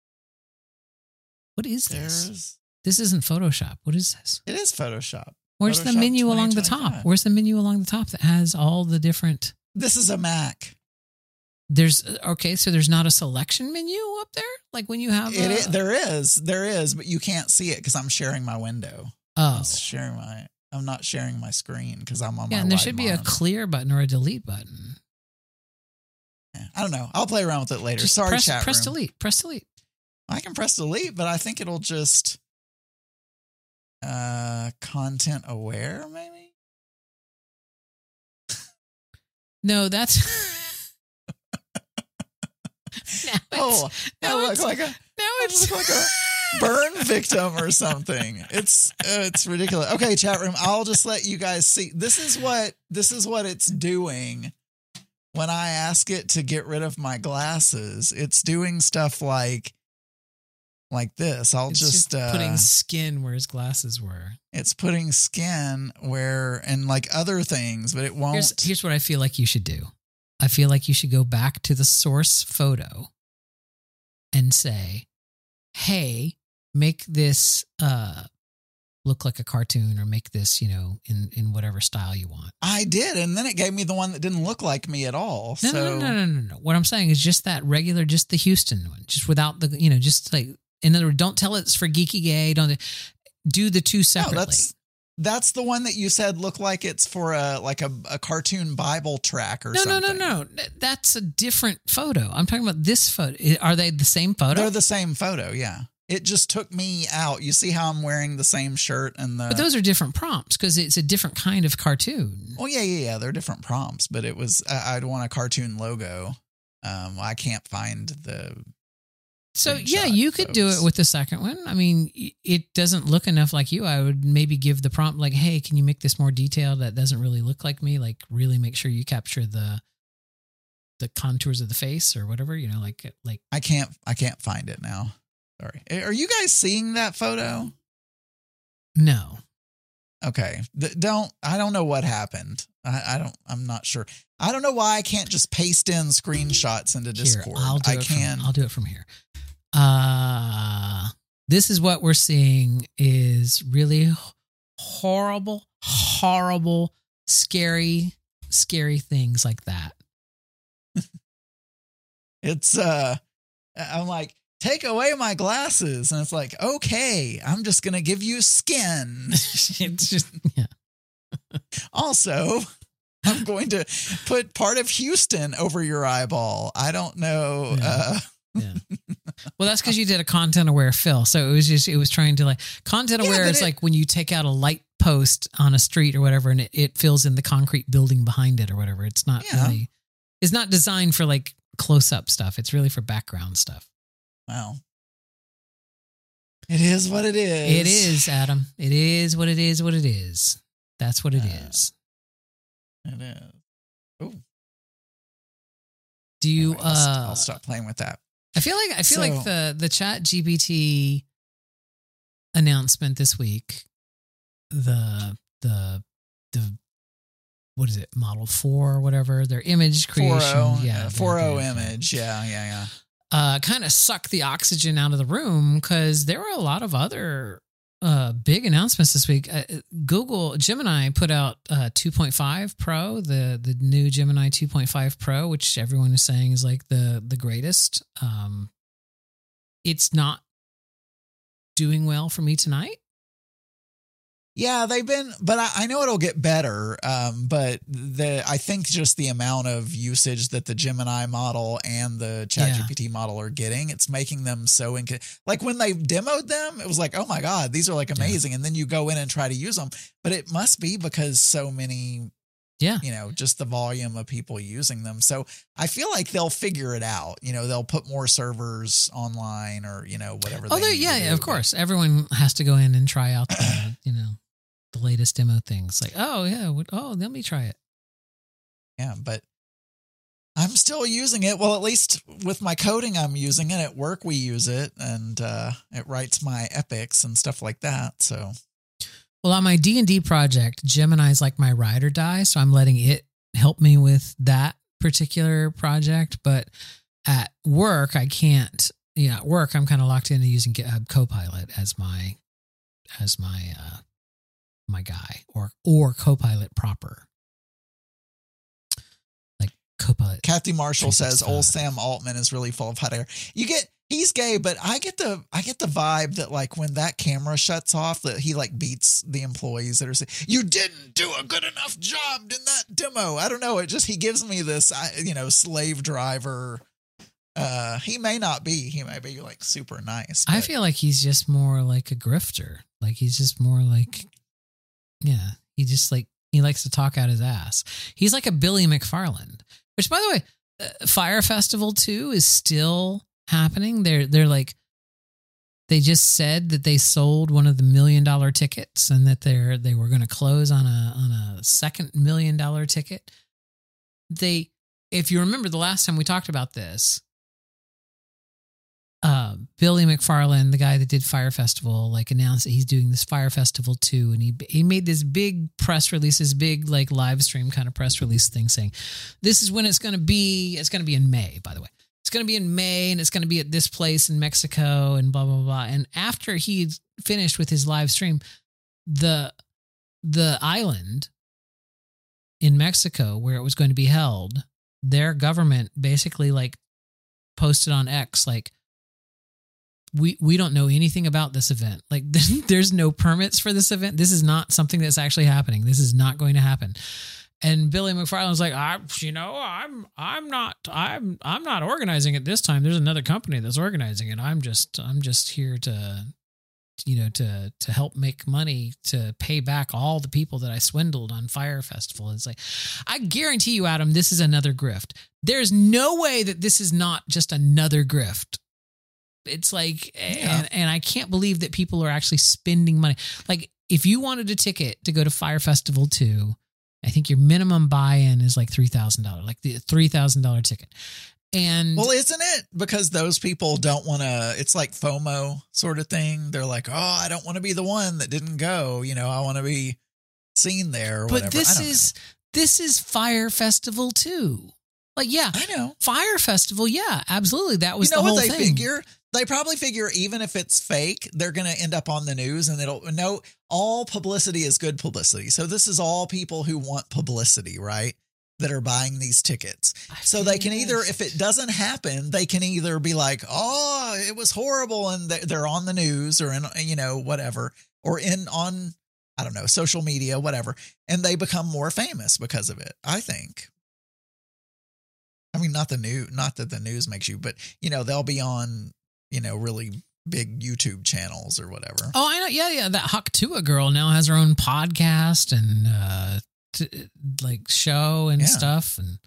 Speaker 2: What is this?
Speaker 3: There's.
Speaker 2: This isn't Photoshop. What is this?
Speaker 3: It is Photoshop.
Speaker 2: Where's the
Speaker 3: Photoshop
Speaker 2: menu along the top?
Speaker 3: twenty twenty-five.
Speaker 2: Where's the menu along the top that has all the different?
Speaker 3: This is a Mac.
Speaker 2: There's okay, so there's not a selection menu up there, like when you have.
Speaker 3: It
Speaker 2: uh,
Speaker 3: is, there is, there is, but you can't see it because I'm sharing my window.
Speaker 2: Oh,
Speaker 3: I'm sharing my. I'm not sharing my screen because I'm on my.
Speaker 2: yeah, and there
Speaker 3: wide
Speaker 2: should be a
Speaker 3: monitor.
Speaker 2: clear button or a delete button.
Speaker 3: Yeah, I don't know. I'll play around with it later.
Speaker 2: Just
Speaker 3: Sorry,
Speaker 2: press,
Speaker 3: chat
Speaker 2: press
Speaker 3: room.
Speaker 2: delete. Press delete.
Speaker 3: I can press delete, but I think it'll just uh content aware, maybe.
Speaker 2: No, that's. now it's,
Speaker 3: Oh,
Speaker 2: now
Speaker 3: I look
Speaker 2: it's,
Speaker 3: like a
Speaker 2: now
Speaker 3: I
Speaker 2: it's
Speaker 3: look like a burn victim or something. It's uh, it's ridiculous. Okay, chat room. I'll just let you guys see. This is what this is what it's doing when I ask it to get rid of my glasses. It's doing stuff like like this. I'll
Speaker 2: it's
Speaker 3: just,
Speaker 2: just
Speaker 3: uh,
Speaker 2: putting skin where his glasses were.
Speaker 3: it's putting skin where and like other things, but it won't.
Speaker 2: Here's, here's what I feel like you should do. I feel like you should go back to the source photo and say, hey, make this uh, look like a cartoon, or make this, you know, in, in whatever style you want.
Speaker 3: I did, and then it gave me the one that didn't look like me at all.
Speaker 2: No,
Speaker 3: so
Speaker 2: no, no, no, no, no. What I'm saying is just that regular, just the Houston one, just without the, you know, just like, in other words, don't tell it it's for Geeky Gay. Don't, do the two separately.
Speaker 3: No, that's that's the one that you said looked like it's for a like a, a cartoon Bible track or
Speaker 2: no,
Speaker 3: something.
Speaker 2: No, no, no, That's a different photo. I'm talking about this photo. Are they the same photo?
Speaker 3: They're the same photo, yeah. It just took me out. You see how I'm wearing the same shirt and the.
Speaker 2: But those are different prompts because it's a different kind of cartoon.
Speaker 3: Oh yeah, yeah, yeah. They're different prompts, but it was I, I'd want a cartoon logo. Um, I can't find the.
Speaker 2: So
Speaker 3: screenshot,
Speaker 2: yeah, you could do
Speaker 3: folks.
Speaker 2: it with the second one. I mean, it doesn't look enough like you. I would maybe give the prompt like, "Hey, can you make this more detailed? That doesn't really look like me. Like, really make sure you capture the the contours of the face or whatever. You know, like like."
Speaker 3: I can't. I can't find it now. Sorry. Are you guys seeing that photo?
Speaker 2: No.
Speaker 3: Okay. The, don't. I don't know what happened. I, I don't. I'm not sure. I don't know why I can't just paste in screenshots into
Speaker 2: Here,
Speaker 3: Discord.
Speaker 2: I'll do
Speaker 3: I
Speaker 2: it
Speaker 3: can.
Speaker 2: From, I'll do it from here. Uh, this is what we're seeing is really horrible, horrible, scary, scary things like that.
Speaker 3: It's uh, I'm like, take away my glasses, and it's like, okay, I'm just gonna give you skin.
Speaker 2: It's just yeah.
Speaker 3: Also, I'm going to put part of Houston over your eyeball. I don't know.
Speaker 2: Yeah.
Speaker 3: Uh,
Speaker 2: Yeah. Well, that's because you did a content aware fill. So it was just, it was trying to like content
Speaker 3: Yeah,
Speaker 2: aware
Speaker 3: but
Speaker 2: is
Speaker 3: it-
Speaker 2: like when you take out a light post on a street or whatever, and it, it fills in the concrete building behind it or whatever. It's not
Speaker 3: Yeah.
Speaker 2: really, it's not designed for like close up stuff. It's really for background stuff.
Speaker 3: Well, it is what it is.
Speaker 2: It is, Adam. It is what it is, what it is. That's what it
Speaker 3: Uh,
Speaker 2: is.
Speaker 3: It is. Oh,
Speaker 2: Do you,
Speaker 3: anyway, I'll, st-
Speaker 2: uh,
Speaker 3: I'll stop playing with that.
Speaker 2: I feel like I feel
Speaker 3: So-
Speaker 2: like the the Chat G P T announcement this week, the the the what is it, Model Four or whatever, their image creation,
Speaker 3: four oh,
Speaker 2: yeah,
Speaker 3: yeah, four oh
Speaker 2: yeah, yeah.
Speaker 3: image, yeah, yeah, yeah.
Speaker 2: uh, kind of sucked the oxygen out of the room because there were a lot of other uh, big announcements this week. Uh, Google Gemini put out uh, two point five Pro, the the new Gemini two point five Pro, which everyone is saying is like the the greatest. Um, it's not doing well for me tonight.
Speaker 3: Yeah, they've been, but I, I know it'll get better. Um, but the I think just the amount of usage that the Gemini model and the ChatGPT model are getting, it's making them so inc- like when they demoed them, it was like, oh my god, these are like amazing. And then you go in and try to use them, but it must be because so many,
Speaker 2: Yeah,
Speaker 3: you know, just the volume of people using them. So I feel like they'll figure it out. You know, they'll put more servers online or you know whatever.
Speaker 2: Oh,
Speaker 3: they
Speaker 2: there-
Speaker 3: need
Speaker 2: yeah,
Speaker 3: to
Speaker 2: yeah,
Speaker 3: do.
Speaker 2: of course. Everyone has to go in and try out the, you know, the latest demo things. Like, oh yeah, what, oh let me try it.
Speaker 3: Yeah, but I'm still using it. Well, at least with my coding, I'm using it. At work, we use it, and uh, it writes my epics and stuff like that. So,
Speaker 2: Well, on my D and D project, Gemini's like my ride or die, so I'm letting it help me with that particular project. But at work, I can't. Yeah, at work, I'm kind of locked into using GitHub Copilot as my as my uh, my guy, or or Copilot proper. Like Copilot.
Speaker 3: Kathy Marshall says
Speaker 2: three sixty-five.
Speaker 3: old Sam Altman is really full of hot air. You get he's gay, but I get the I get the vibe that like when that camera shuts off, that he like beats the employees that are saying you didn't do a good enough job in that demo. I don't know. It just he gives me this I, you know slave driver. Uh, he may not be. He may be like super nice.
Speaker 2: I
Speaker 3: but-
Speaker 2: feel like he's just more like a grifter. Like he's just more like, yeah, he just like, he likes to talk out his ass. He's like a Billy McFarland, which by the way, uh, Fire Festival two is still happening. They're, they're like, they just said that they sold one of the million dollar tickets and that they're, they were going to close on a, on a second million dollar ticket. They, if you remember the last time we talked about this, Uh, Billy McFarland, the guy that did Fire Festival, like announced that he's doing this Fire Festival too, and he he made this big press release, this big like live stream kind of press release thing, saying this is when it's going to be. It's going to be in May, by the way. It's going to be in May, and it's going to be at this place in Mexico, and blah blah blah. And after he finished with his live stream, the the island in Mexico where it was going to be held, their government basically like posted on X like, we we don't know anything about this event. Like there's no permits for this event. This is not something that's actually happening. This is not going to happen. And Billy McFarland was like, I, you know, I'm, I'm not, I'm, I'm not organizing it this time. There's another company that's organizing it. I'm just, I'm just here to, you know, to, to help make money to pay back all the people that I swindled on Fire Festival. It's like, I guarantee you, Adam, this is another grift. There's no way that this is not just another grift. It's like, yeah. and, and I can't believe that people are actually spending money. Like if you wanted a ticket to go to Fire Festival two, I think your minimum buy-in is like three thousand dollars, like the three thousand dollars ticket. And
Speaker 3: well, isn't it because those people don't want to, it's like FOMO sort of thing. They're like, oh, I don't want to be the one that didn't go. You know, I want to be seen there or
Speaker 2: but
Speaker 3: whatever.
Speaker 2: this is, know. this is Fire Festival too. Like, yeah,
Speaker 3: I know.
Speaker 2: Fire Festival. Yeah, absolutely. That was
Speaker 3: you know
Speaker 2: the whole
Speaker 3: what they
Speaker 2: thing.
Speaker 3: figure? They probably figure even if it's fake, they're going to end up on the news and it'll no, all publicity is good publicity. So this is all people who want publicity, right? That are buying these tickets. So they can either, if it doesn't happen, they can either be like, oh, it was horrible. And they're on the news or in, you know, whatever, or in on, I don't know, social media, whatever. And they become more famous because of it, I think. I mean, not the new, not that the news makes you, but you know, they'll be on, you know, really big YouTube channels or whatever.
Speaker 2: Oh, I know. Yeah. Yeah. That Haktua girl now has her own podcast and, uh, t- like show and
Speaker 3: yeah.
Speaker 2: stuff. And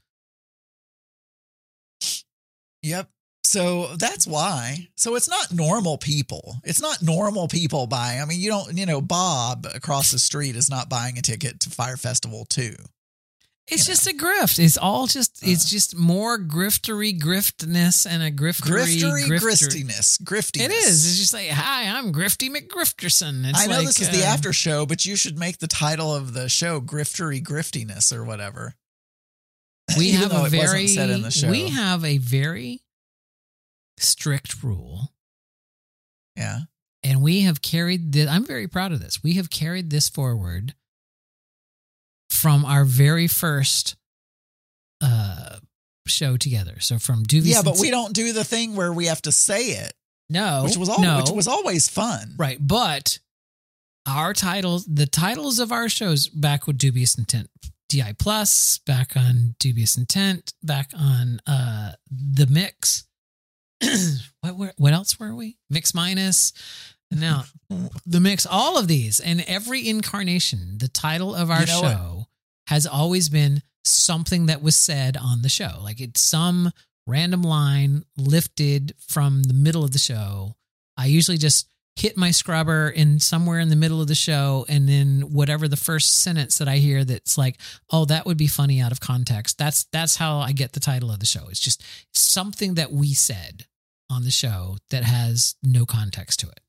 Speaker 3: yep. So that's why. So it's not normal people. It's not normal people buying. I mean, you don't, you know, Bob across the street is not buying a ticket to Fire Festival too.
Speaker 2: It's
Speaker 3: you
Speaker 2: just
Speaker 3: know.
Speaker 2: a grift. It's all just, it's uh, just more griftery griftness and a griftery
Speaker 3: griftery
Speaker 2: grifter.
Speaker 3: gristiness. Griftiness.
Speaker 2: It is. It's just like, hi, I'm Grifty McGrifterson. It's
Speaker 3: I know
Speaker 2: like,
Speaker 3: this is
Speaker 2: uh,
Speaker 3: the after show, but you should make the title of the show Griftery Griftiness or whatever.
Speaker 2: We
Speaker 3: Even
Speaker 2: have a
Speaker 3: it
Speaker 2: very,
Speaker 3: wasn't said in the show.
Speaker 2: we have a very strict rule.
Speaker 3: Yeah.
Speaker 2: And we have carried this, I'm very proud of this. We have carried this forward from our very first uh, show together. So from Dubious.
Speaker 3: Yeah, but we don't do the thing where we have to say it.
Speaker 2: No,
Speaker 3: which was all,
Speaker 2: no.
Speaker 3: which was always fun.
Speaker 2: Right. But our titles, the titles of our shows back with Dubious Intent D I Plus, back on Dubious Intent, back on uh, The Mix. what, what, what else were we? Mix Minus. And now The Mix, all of these and every incarnation, the title of our you know show what? has always been something that was said on the show. Like it's some random line lifted from the middle of the show. I usually just hit my scrubber in somewhere in the middle of the show. And then whatever the first sentence that I hear that's like, oh, that would be funny out of context. That's, that's how I get the title of the show. It's just something that we said on the show that has no context to it.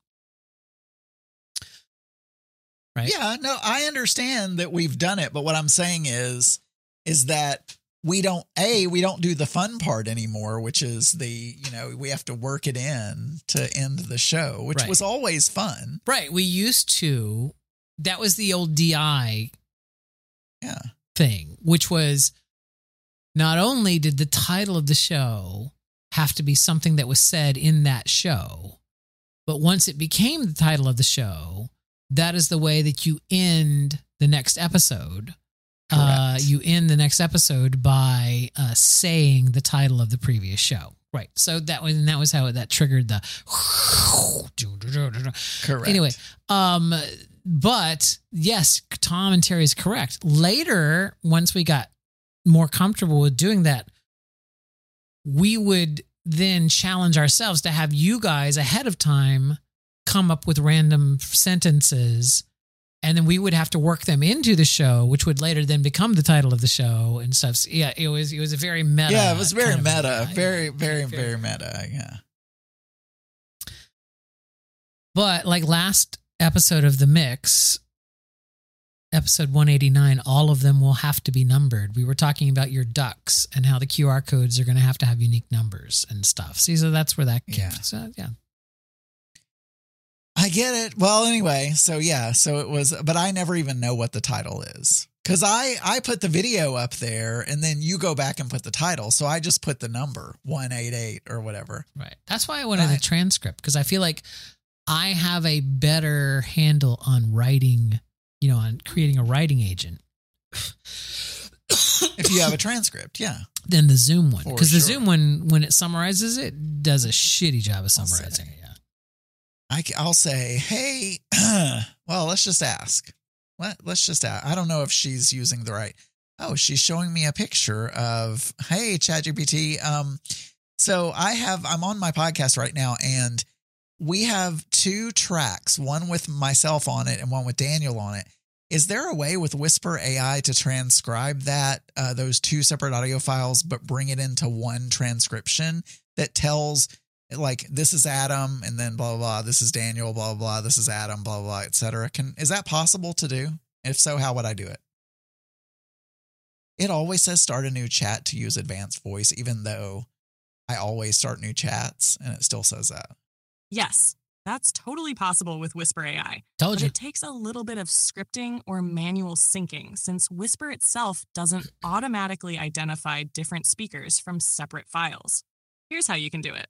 Speaker 2: Right.
Speaker 3: Yeah, no, I understand that we've done it, but what I'm saying is, is that we don't, A, we don't do the fun part anymore, which is the, you know, we have to work it in to end the show, which
Speaker 2: right.
Speaker 3: was always fun.
Speaker 2: Right. We used to, that was the old D I
Speaker 3: yeah.
Speaker 2: thing, which was not only did the title of the show have to be something that was said in that show, but once it became the title of the show, that is the way that you end the next episode. Uh, you end the next episode by uh, saying the title of the previous show. Right. So that was, and that was how that triggered the.
Speaker 3: Correct.
Speaker 2: Anyway, um, but yes, Tom and Terry is correct. Later, once we got more comfortable with doing that, we would then challenge ourselves to have you guys ahead of time come up with random sentences, and then we would have to work them into the show, which would later then become the title of the show and stuff. So yeah, it was it was a very meta.
Speaker 3: Yeah, it was very
Speaker 2: kind
Speaker 3: meta,
Speaker 2: of,
Speaker 3: very,
Speaker 2: yeah,
Speaker 3: very,
Speaker 2: very,
Speaker 3: very meta. Yeah.
Speaker 2: But like last episode of The Mix, episode one eighty-nine, all of them will have to be numbered. We were talking about your ducks and how the Q R codes are going to have to have unique numbers and stuff. See, so that's where that came.
Speaker 3: Yeah.
Speaker 2: So yeah.
Speaker 3: I get it. Well, anyway, so yeah, so it was, but I never even know what the title is. Because I, I put the video up there and then you go back and put the title. So I just put the number one eighty-eight or whatever.
Speaker 2: Right. That's why I wanted
Speaker 3: Right.
Speaker 2: a transcript, because I feel like I have a better handle on writing, you know, on creating a writing agent
Speaker 3: If you have a transcript, yeah.
Speaker 2: than the Zoom one.
Speaker 3: For
Speaker 2: Because the
Speaker 3: sure.
Speaker 2: Zoom one, when it summarizes it, does a shitty job of summarizing it. Yeah.
Speaker 3: I, I'll say, hey, well, let's just ask. Let, let's just ask. I don't know if she's using the right. Oh, she's showing me a picture of, hey, ChatGPT. Um, so I have, I'm on my podcast right now and we have two tracks, one with myself on it and one with Daniel on it. Is there a way with Whisper A I to transcribe that, uh, those two separate audio files, but bring it into one transcription that tells like, this is Adam and then blah, blah, blah. This is Daniel, blah, blah, blah. This is Adam, blah, blah, blah, et cetera. Can, is that possible to do? If so, how would I do it? It always says start a new chat to use advanced voice, even though I always start new chats and it still says that.
Speaker 4: Yes, that's totally possible with Whisper A I.
Speaker 2: Told
Speaker 4: But
Speaker 2: you.
Speaker 4: it takes a little bit of scripting or manual syncing since Whisper itself doesn't automatically identify different speakers from separate files. Here's how you can do it.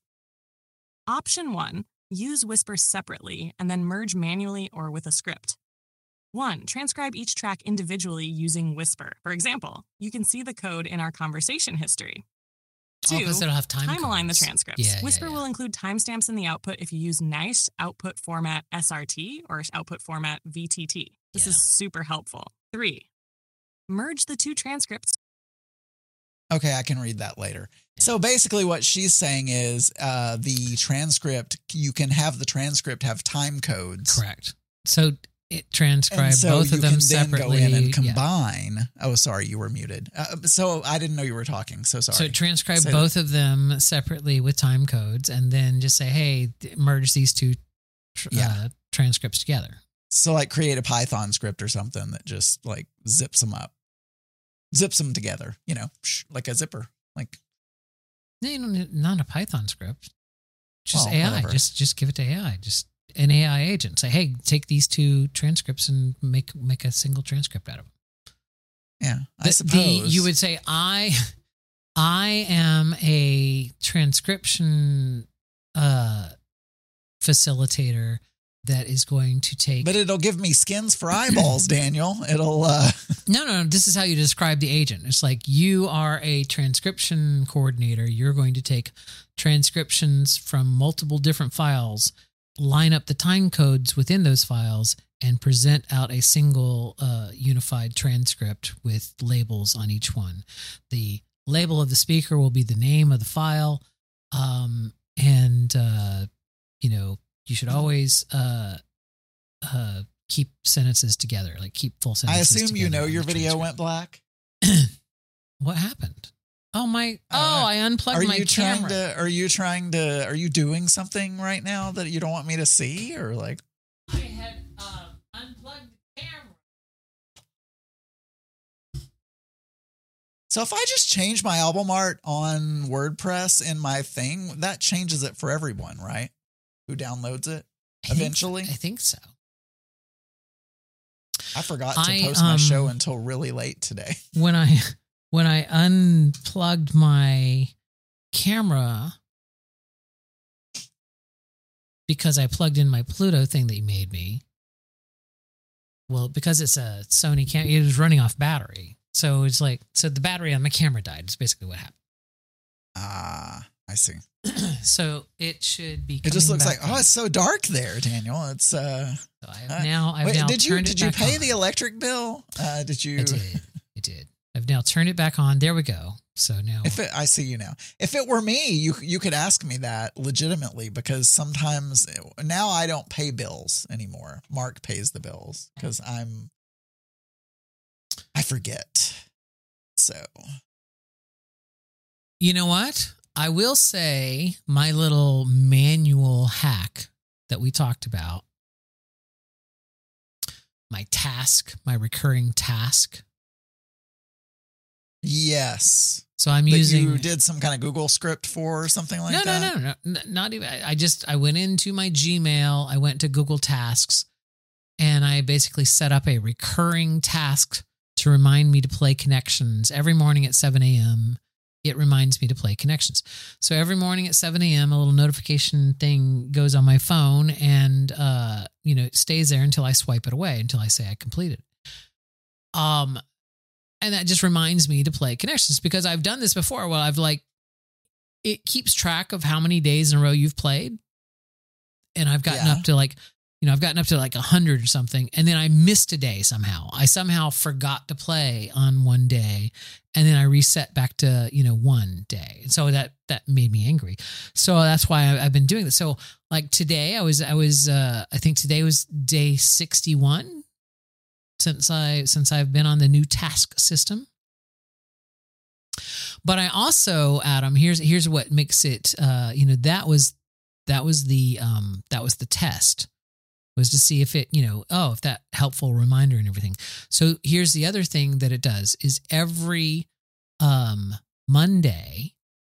Speaker 4: Option one, use Whisper separately and then merge manually or with a script. One, transcribe each track individually using Whisper. For example, you can see the code in our conversation history.
Speaker 2: Oh,
Speaker 4: Two,
Speaker 2: 'cause it'll have time
Speaker 4: time align the
Speaker 2: codes.
Speaker 4: transcripts.
Speaker 2: Yeah, yeah,
Speaker 4: Whisper
Speaker 2: yeah.
Speaker 4: will include timestamps in the output if you use nice output format S R T or output format V T T. This
Speaker 2: Yeah.
Speaker 4: is super helpful. Three, merge the two transcripts.
Speaker 3: Okay, I can read that later. So basically what she's saying is uh, the transcript, you can have the transcript have time codes.
Speaker 2: Correct. So it
Speaker 3: And
Speaker 2: transcribed
Speaker 3: so
Speaker 2: both
Speaker 3: you
Speaker 2: of them
Speaker 3: can then
Speaker 2: separately.
Speaker 3: go in and
Speaker 2: Yeah.
Speaker 3: combine. Oh, sorry, you were muted. Uh, so I didn't know you were talking. So sorry.
Speaker 2: So transcribe
Speaker 3: Say
Speaker 2: both of them separately with time codes, and then just say, "Hey, th- merge these two tr-
Speaker 3: Yeah.
Speaker 2: uh, transcripts together."
Speaker 3: So like create a Python script or something that just like zips them up, zips them together, you know, psh, like a zipper. Like,
Speaker 2: No, you don't need- not a Python script. Just
Speaker 3: Well,
Speaker 2: A I.
Speaker 3: whatever.
Speaker 2: Just just give it to A I. Just an A I agent. Say, "Hey, take these two transcripts and make make a single transcript out of them."
Speaker 3: yeah, I
Speaker 2: The- the-
Speaker 3: suppose
Speaker 2: you would say, "I I am a transcription uh, facilitator that is going to take."
Speaker 3: but it'll give me skins for eyeballs, Daniel. It'll, uh,
Speaker 2: No, no, no. This is how you describe the agent. It's like you are a transcription coordinator. You're going to take transcriptions from multiple different files, line up the time codes within those files, and present out a single uh, unified transcript with labels on each one. The label of the speaker will be the name of the file. Um, and, uh, you know, you should always uh, uh, keep sentences together, like keep full
Speaker 3: I
Speaker 2: sentences
Speaker 3: assume you
Speaker 2: together
Speaker 3: know
Speaker 2: on
Speaker 3: your
Speaker 2: the
Speaker 3: video
Speaker 2: transcript.
Speaker 3: went black.
Speaker 2: What happened? Oh my!
Speaker 3: Uh,
Speaker 2: Oh, I unplugged
Speaker 3: Are
Speaker 2: my
Speaker 3: you
Speaker 2: camera.
Speaker 3: trying to, are you trying to, are you doing something right now that you don't want me to see or like,
Speaker 2: I had um, unplugged the camera.
Speaker 3: so if I just change my album art on WordPress in my thing, that changes it for everyone, right? Who downloads it
Speaker 2: I think-
Speaker 3: eventually?
Speaker 2: I think so.
Speaker 3: I forgot to
Speaker 2: I,
Speaker 3: post my
Speaker 2: um,
Speaker 3: show until really late today.
Speaker 2: When I when I unplugged my camera because I plugged in my Pluto thing that you made me. Well, because it's a Sony camera, it was running off battery. So it's like, so the battery on my camera died. It's basically what happened.
Speaker 3: Ah, I see.
Speaker 2: So it should be.
Speaker 3: It just
Speaker 2: coming
Speaker 3: looks like,
Speaker 2: back
Speaker 3: oh,
Speaker 2: on.
Speaker 3: it's so dark there, Daniel. It's, uh,
Speaker 2: So I have
Speaker 3: uh,
Speaker 2: now. I've
Speaker 3: wait,
Speaker 2: now
Speaker 3: did you,
Speaker 2: turned it
Speaker 3: did you
Speaker 2: back
Speaker 3: pay
Speaker 2: on.
Speaker 3: the electric bill? Uh, did you?
Speaker 2: I did. I did. I've now turned it back on. There we go. So now,
Speaker 3: If it, I see you now. If it were me, you you could ask me that legitimately because sometimes now I don't pay bills anymore. Mark pays the bills because I'm I forget. So
Speaker 2: you know what? I will say my little manual hack that we talked about, my task, my recurring task.
Speaker 3: yes,
Speaker 2: So I'm
Speaker 3: that
Speaker 2: using.
Speaker 3: you did some kind of Google script for or something like
Speaker 2: no,
Speaker 3: that.
Speaker 2: no, no, no, n- not even. I I just I went into my Gmail. I went to Google Tasks, and I basically set up a recurring task to remind me to play Connections every morning at seven a.m. It reminds me to play Connections. So every morning at seven a.m., a little notification thing goes on my phone, and uh, you know, it stays there until I swipe it away, until I say I completed it. Um, and that just reminds me to play Connections, because I've done this before. Well, I've like, it keeps track of how many days in a row you've played, and I've gotten
Speaker 3: Yeah.
Speaker 2: up to like, you know, I've gotten up to like a hundred or something, and then I missed a day somehow. I somehow forgot to play on one day, and then I reset back to, you know, one day. And so that, that made me angry. So that's why I, I've been doing this. So like today I was, I was, uh, I think today was day sixty-one since I, since I've been on the new task system. But I also, Adam, here's, here's what makes it, uh, you know, that was, that was the, um, that was the test. Was to see if it, you know, oh, if that helpful reminder and everything. So here's the other thing that it does is every um, Monday,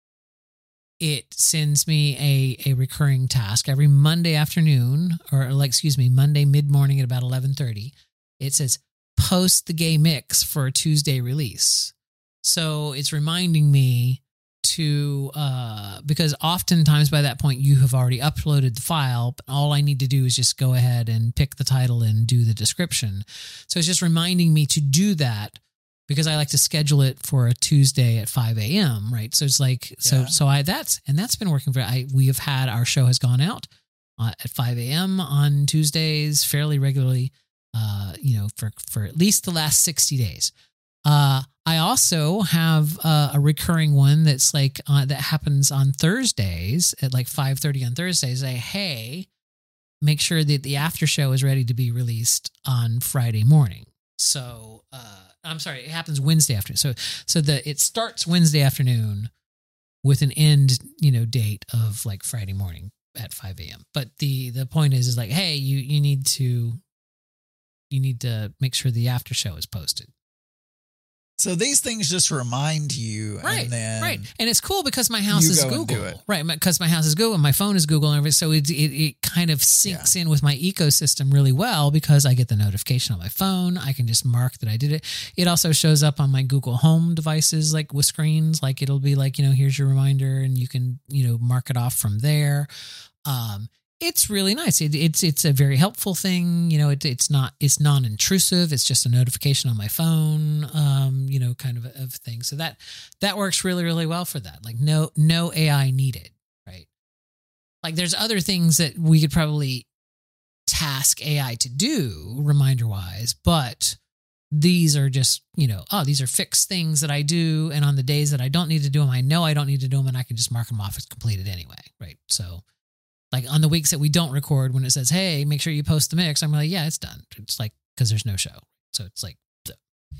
Speaker 2: it sends me a, a recurring task. Every Monday afternoon, or like, excuse me, Monday mid-morning at about eleven thirty, it says, post the gay mix for a Tuesday release. So it's reminding me to, uh, because oftentimes by that point you have already uploaded the file, but all I need to do is just go ahead and pick the title and do the description. So it's just reminding me to do that, because I like to schedule it for a Tuesday at five a.m. Right. So it's like, so,
Speaker 3: Yeah.
Speaker 2: so I, that's, and that's been working for, I, we have had, our show has gone out uh, at five a.m. on Tuesdays fairly regularly, uh, you know, for, for at least the last sixty days. Uh, I also have uh, a recurring one that's like uh, that happens on Thursdays at like five thirty on Thursdays. Say, hey, make sure that the after show is ready to be released on Friday morning. So uh, I'm sorry, it happens Wednesday afternoon. So so the it starts Wednesday afternoon with an end, you know, date of like Friday morning at five a.m. But the the point is is like, hey, you you need to you need to make sure the after show is posted.
Speaker 3: So these things just remind you,
Speaker 2: Right,
Speaker 3: and then
Speaker 2: right. And it's cool because my house
Speaker 3: you
Speaker 2: is
Speaker 3: go and do
Speaker 2: Google.
Speaker 3: it.
Speaker 2: Right, because my house is Google and my phone is Google and everything. So it, it, it kind of syncs in with my ecosystem really well, because I get the notification on my phone. I can just mark that I did it. It also shows up on my Google Home devices, like with screens. Like it'll be like, you know, here's your reminder, and you can, you know, mark it off from there. Um, It's really nice. It, it's it's a very helpful thing. You know, it, it's not it's non-intrusive. It's just a notification on my phone. Um, you know, kind of of thing. So that that works really really well for that. Like no no A I needed, right? Like there's other things that we could probably task A I to do reminder wise, but these are just, you know, oh, these are fixed things that I do, and on the days that I don't need to do them, I know I don't need to do them, and I can just mark them off as completed anyway, right? So. Like on the weeks that we don't record, when it says, hey, make sure you post the mix, I'm like, yeah, it's done. It's like, because there's no show. So it's like, th-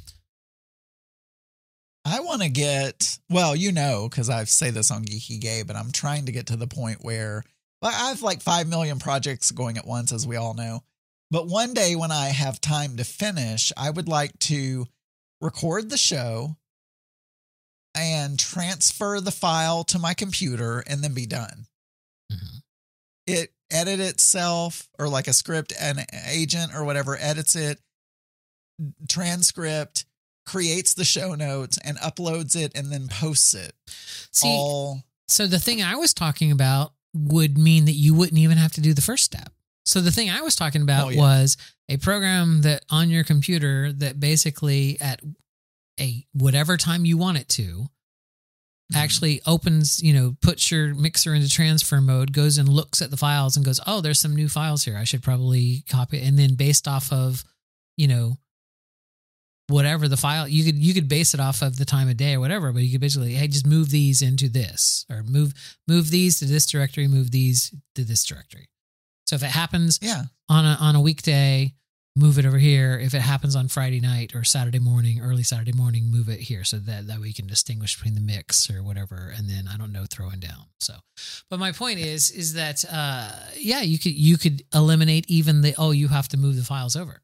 Speaker 3: I want to get, well, you know, because I say this on Geeky Gay, but I'm trying to get to the point where, well, I have like five million projects going at once, as we all know. But one day when I have time to finish, I would like to record the show and transfer the file to my computer and then be done.
Speaker 2: mm-hmm.
Speaker 3: It edit itself, or like a script, an agent or whatever edits it, transcript, creates the show notes and uploads it and then posts it.
Speaker 2: See,
Speaker 3: all.
Speaker 2: So the thing I was talking about would mean that you wouldn't even have to do the first step. So the thing I was talking about
Speaker 3: Oh, yeah.
Speaker 2: was a program that on your computer that basically at a whatever time you want it to, actually opens, you know, puts your mixer into transfer mode, goes and looks at the files and goes, oh, there's some new files here. I should probably copy it. And then based off of, you know, whatever the file, you could, you could base it off of the time of day or whatever, but you could basically, hey, just move these into this, or move, move these to this directory, move these to this directory. So if it happens
Speaker 3: Yeah.
Speaker 2: on a, on a weekday, move it over here. If it happens on Friday night or Saturday morning, early Saturday morning, move it here, so that, that way you can distinguish between the mix or whatever. And then I don't know, throwing down. So, but my point is, is that, uh, yeah, you could, you could eliminate even the, oh, you have to move the files over.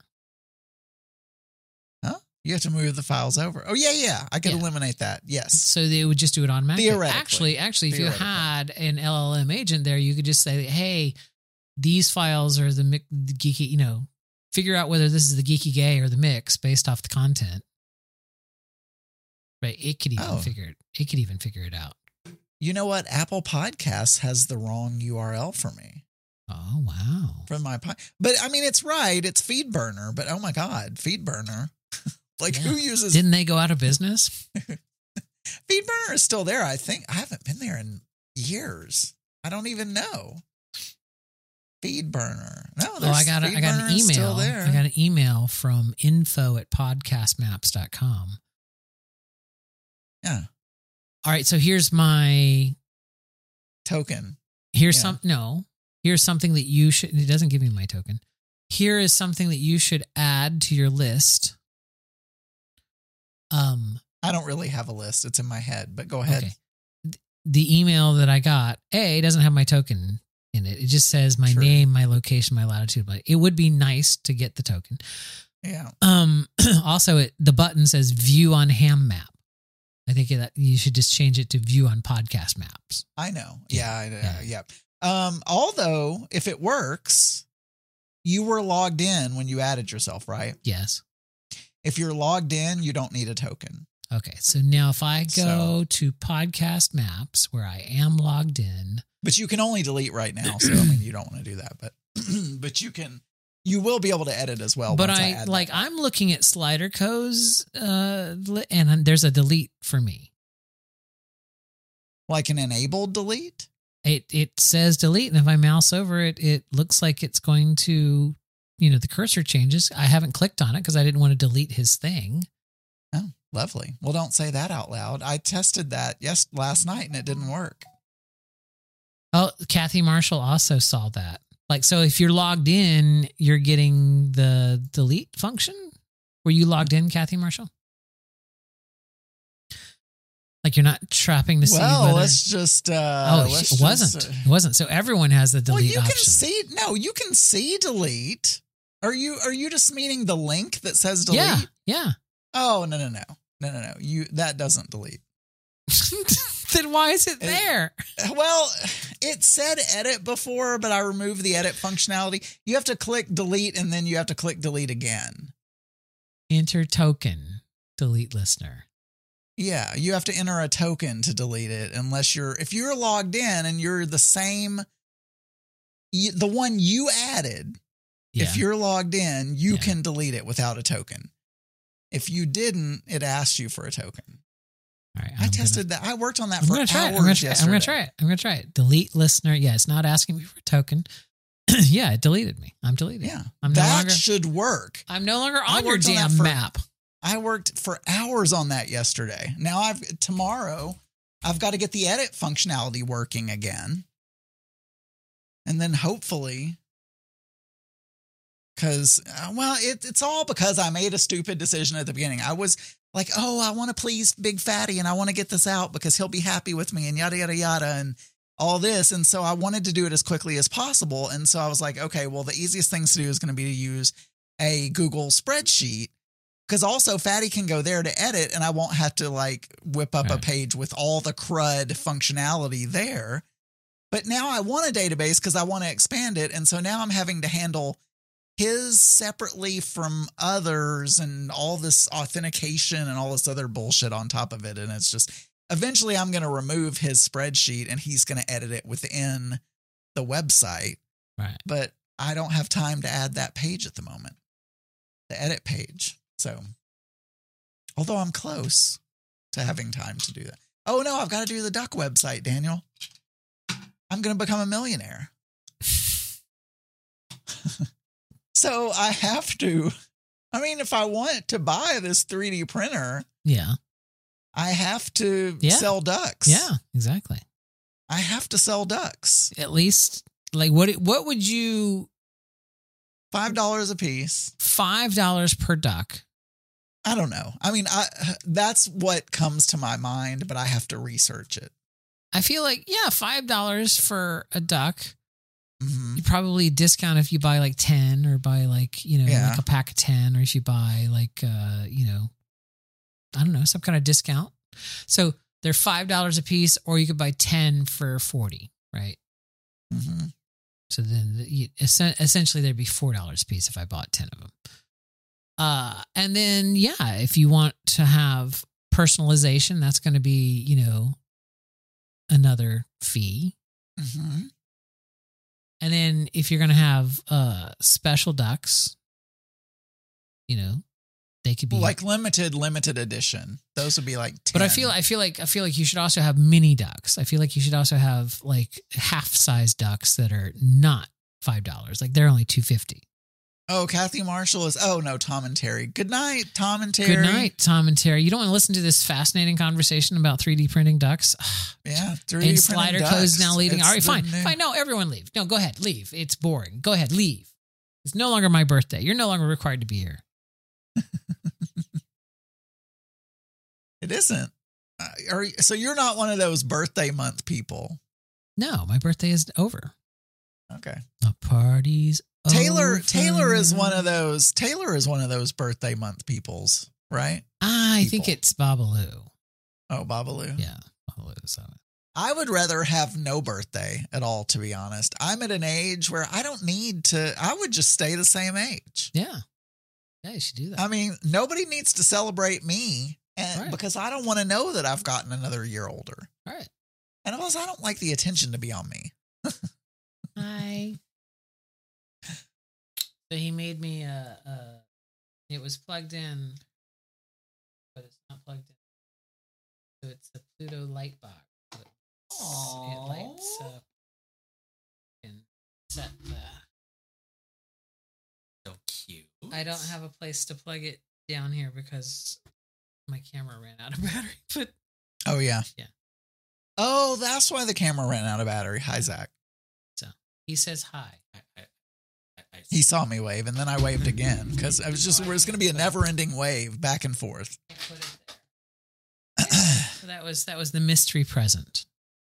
Speaker 3: Huh? You have to move the files over. Oh, yeah, yeah. I could
Speaker 2: Yeah.
Speaker 3: eliminate that. Yes.
Speaker 2: So they would just do it automatically.
Speaker 3: Theoretically.
Speaker 2: Actually, actually, if you
Speaker 3: Theoretically.
Speaker 2: had an L L M agent there, you could just say, hey, these files are the, mi- the geeky, you know, figure out whether this is the Geeky Gay or the mix based off the content, Right. It could even
Speaker 3: Oh.
Speaker 2: figure it. It could even figure it out.
Speaker 3: You know what? Apple Podcasts has the wrong U R L for me.
Speaker 2: Oh, wow.
Speaker 3: For my pod. But I mean, it's right. It's FeedBurner. But oh my God, FeedBurner. Like
Speaker 2: Yeah.
Speaker 3: who uses
Speaker 2: Didn't they go out of business?
Speaker 3: FeedBurner is still there. I think I haven't been there in years. I don't even know. FeedBurner. No,
Speaker 2: Oh,
Speaker 3: there's
Speaker 2: I got a, I got an
Speaker 3: FeedBurner is still
Speaker 2: email.
Speaker 3: there.
Speaker 2: I got an email from info at podcastmaps dot com.
Speaker 3: Yeah.
Speaker 2: All right. So here's my,
Speaker 3: Token.
Speaker 2: here's
Speaker 3: Yeah.
Speaker 2: some, no, here's something that you should, it doesn't give me my token. Here is something that you should add to your list. Um,
Speaker 3: I don't really have a list. It's in my head, but go ahead.
Speaker 2: Okay. The email that I got, A, doesn't have my token in it. It just says my
Speaker 3: Sure.
Speaker 2: name, my location, my latitude. But it would be nice to get the token.
Speaker 3: Yeah.
Speaker 2: Um, also, it the button says view on ham map. I think that you should just change it to view on podcast maps.
Speaker 3: I know.
Speaker 2: Yeah.
Speaker 3: Yeah. Yeah. Yeah. Um, although if it works, you were logged in when you added yourself, right?
Speaker 2: Yes.
Speaker 3: If you're logged in, you don't need a token.
Speaker 2: Okay. So now if I go
Speaker 3: So-
Speaker 2: to podcast maps where I am logged in,
Speaker 3: But you can only delete right now. So I mean, you don't want to do that, but but you can. You will be able to edit as well.
Speaker 2: but
Speaker 3: once
Speaker 2: I,
Speaker 3: add
Speaker 2: like
Speaker 3: that.
Speaker 2: I'm looking at Sliderco's, uh, li- and there's a delete for me.
Speaker 3: like an enabled delete.
Speaker 2: It it says delete, and if I mouse over it, it looks like it's going to, you know, the cursor changes. I haven't clicked on it because I didn't want to delete his thing.
Speaker 3: Oh, lovely. Well, don't say that out loud. I tested that yes last night and it didn't work.
Speaker 2: Oh, Kathy Marshall also saw that. Like, so if you're logged in, you're getting the delete function. Were you logged in, Kathy Marshall? Like you're not trapping to see
Speaker 3: Well,
Speaker 2: whether.
Speaker 3: let's just. Uh,
Speaker 2: oh,
Speaker 3: let's
Speaker 2: it
Speaker 3: just,
Speaker 2: wasn't.
Speaker 3: uh,
Speaker 2: It wasn't. So everyone has the
Speaker 3: well,
Speaker 2: delete
Speaker 3: you can
Speaker 2: option.
Speaker 3: see. No, you can see delete. Are you are you just meaning the link that says delete?
Speaker 2: Yeah, yeah.
Speaker 3: Oh no no no no no no. You that doesn't delete.
Speaker 2: Then why is it there?
Speaker 3: Well, it said edit before, but I removed the edit functionality. You have to click delete and then you have to click delete again.
Speaker 2: Enter token, delete listener.
Speaker 3: Yeah, you have to enter a token to delete it unless you're if you're logged in and you're the same you, the one you added.
Speaker 2: Yeah.
Speaker 3: If you're logged in, you
Speaker 2: Yeah.
Speaker 3: can delete it without a token. If you didn't, it asks you for a token.
Speaker 2: All right,
Speaker 3: I
Speaker 2: I'm
Speaker 3: tested that. I worked on that
Speaker 2: Gonna,
Speaker 3: for
Speaker 2: I'm gonna try it.
Speaker 3: hours
Speaker 2: I'm gonna try, it. I'm gonna
Speaker 3: yesterday.
Speaker 2: try it. I'm gonna try it. Delete listener. Yeah, it's not asking me for a token. Yeah, it deleted me. I'm deleted.
Speaker 3: Yeah,
Speaker 2: I'm no
Speaker 3: that
Speaker 2: longer.
Speaker 3: should work.
Speaker 2: I'm no longer
Speaker 3: I
Speaker 2: on your
Speaker 3: worked on that
Speaker 2: damn
Speaker 3: for-
Speaker 2: map.
Speaker 3: I worked for hours on that yesterday. Now I've tomorrow I've got to get the edit functionality working again. And then hopefully cuz uh, well it, it's all because I made a stupid decision at the beginning. I was like, "Oh, I want to please Big Fatty and I want to get this out because he'll be happy with me and yada yada yada and all this." And so I wanted to do it as quickly as possible. And so I was like, "Okay, well the easiest things to do is going to be to use a Google spreadsheet." Because also Fatty can go there to edit and I won't have to like whip up a
Speaker 2: Right.
Speaker 3: page with all the crud functionality there. But now I want a database because I want to expand it. And so now I'm having to handle his separately from others and all this authentication and all this other bullshit on top of it. And it's just eventually I'm going to remove his spreadsheet and he's going to edit it within the website.
Speaker 2: Right.
Speaker 3: But I don't have time to add that page at the moment, the edit page. So, although I'm close to having time to do that. Oh no, I've got to do the duck website, Daniel. I'm going to become a millionaire. So I have to, I mean, if I want to buy this three D printer,
Speaker 2: Yeah.
Speaker 3: I have to
Speaker 2: Yeah.
Speaker 3: sell ducks.
Speaker 2: Yeah. Exactly.
Speaker 3: I have to sell ducks.
Speaker 2: At least, like, what? What would you?
Speaker 3: five dollars a piece.
Speaker 2: Five dollars per duck.
Speaker 3: I don't know. I mean, I that's what comes to my mind, but I have to research it.
Speaker 2: I feel like yeah, five dollars for a duck.
Speaker 3: Mhm.
Speaker 2: You probably discount if you buy like ten or buy like, you know,
Speaker 3: Yeah.
Speaker 2: like a pack of ten, or if you buy like, uh, you know, I don't know, some kind of discount. So they're five dollars a piece, or you could buy ten for forty, right?
Speaker 3: Mhm.
Speaker 2: So then the, you, essen- essentially there'd be four dollars a piece if I bought ten of them. Uh, and then, yeah, if you want to have personalization, that's going to be, you know, another fee.
Speaker 3: Mm-hmm.
Speaker 2: And then if you're going to have uh, special ducks, you know, they could be
Speaker 3: Like limited, limited edition. Those would be like ten.
Speaker 2: But I feel, I feel like, I feel like you should also have mini ducks. I feel like you should also have like half size ducks that are not five dollars. Like they're only two fifty.
Speaker 3: Oh, Kathy Marshall is. Oh no, Tom and Terry. Good night, Tom and Terry.
Speaker 2: Good night, Tom and Terry. You don't want to listen to this fascinating conversation about three D printing ducks?
Speaker 3: Yeah, three D
Speaker 2: and
Speaker 3: printing
Speaker 2: Slider
Speaker 3: ducks.
Speaker 2: Co's now leaving.
Speaker 3: It's
Speaker 2: All right,
Speaker 3: the
Speaker 2: fine,
Speaker 3: new-
Speaker 2: fine. No, everyone leave. No, go ahead, leave. It's boring. Go ahead, leave. It's no longer my birthday. You're no longer required to be here.
Speaker 3: It isn't. Uh, are, so you're not one of those birthday month people.
Speaker 2: No, my birthday is over.
Speaker 3: Okay.
Speaker 2: The party's
Speaker 3: Taylor
Speaker 2: over.
Speaker 3: Taylor is one of those. Taylor is one of those birthday month peoples, right?
Speaker 2: I think
Speaker 3: people.
Speaker 2: it's Babalu.
Speaker 3: Oh, Babalu.
Speaker 2: Yeah, Babalu. So.
Speaker 3: I would rather have no birthday at all, to be honest. I'm at an age where I don't need to. I would just stay the same age.
Speaker 2: Yeah. Yeah, you should do that.
Speaker 3: I mean, nobody needs to celebrate me, and
Speaker 2: Right.
Speaker 3: because I don't want to know that I've gotten another year older.
Speaker 2: All right.
Speaker 3: And plus, I don't like the attention to be on me.
Speaker 2: Hi. So he made me a, a. It was plugged in, but it's not plugged in. So it's a Pluto light box. It lights up and set that.
Speaker 1: So cute.
Speaker 2: I don't have a place to plug it down here because my camera ran out of battery. But
Speaker 3: Oh, yeah.
Speaker 2: Yeah.
Speaker 3: Oh, that's why the camera ran out of battery. Hi, Zach.
Speaker 2: so he says hi.
Speaker 1: I, I, I, I,
Speaker 3: He saw me wave, and then I waved again because I was just, it was going to be a never ending wave back and forth.
Speaker 2: I put it there. So that was that was the mystery present.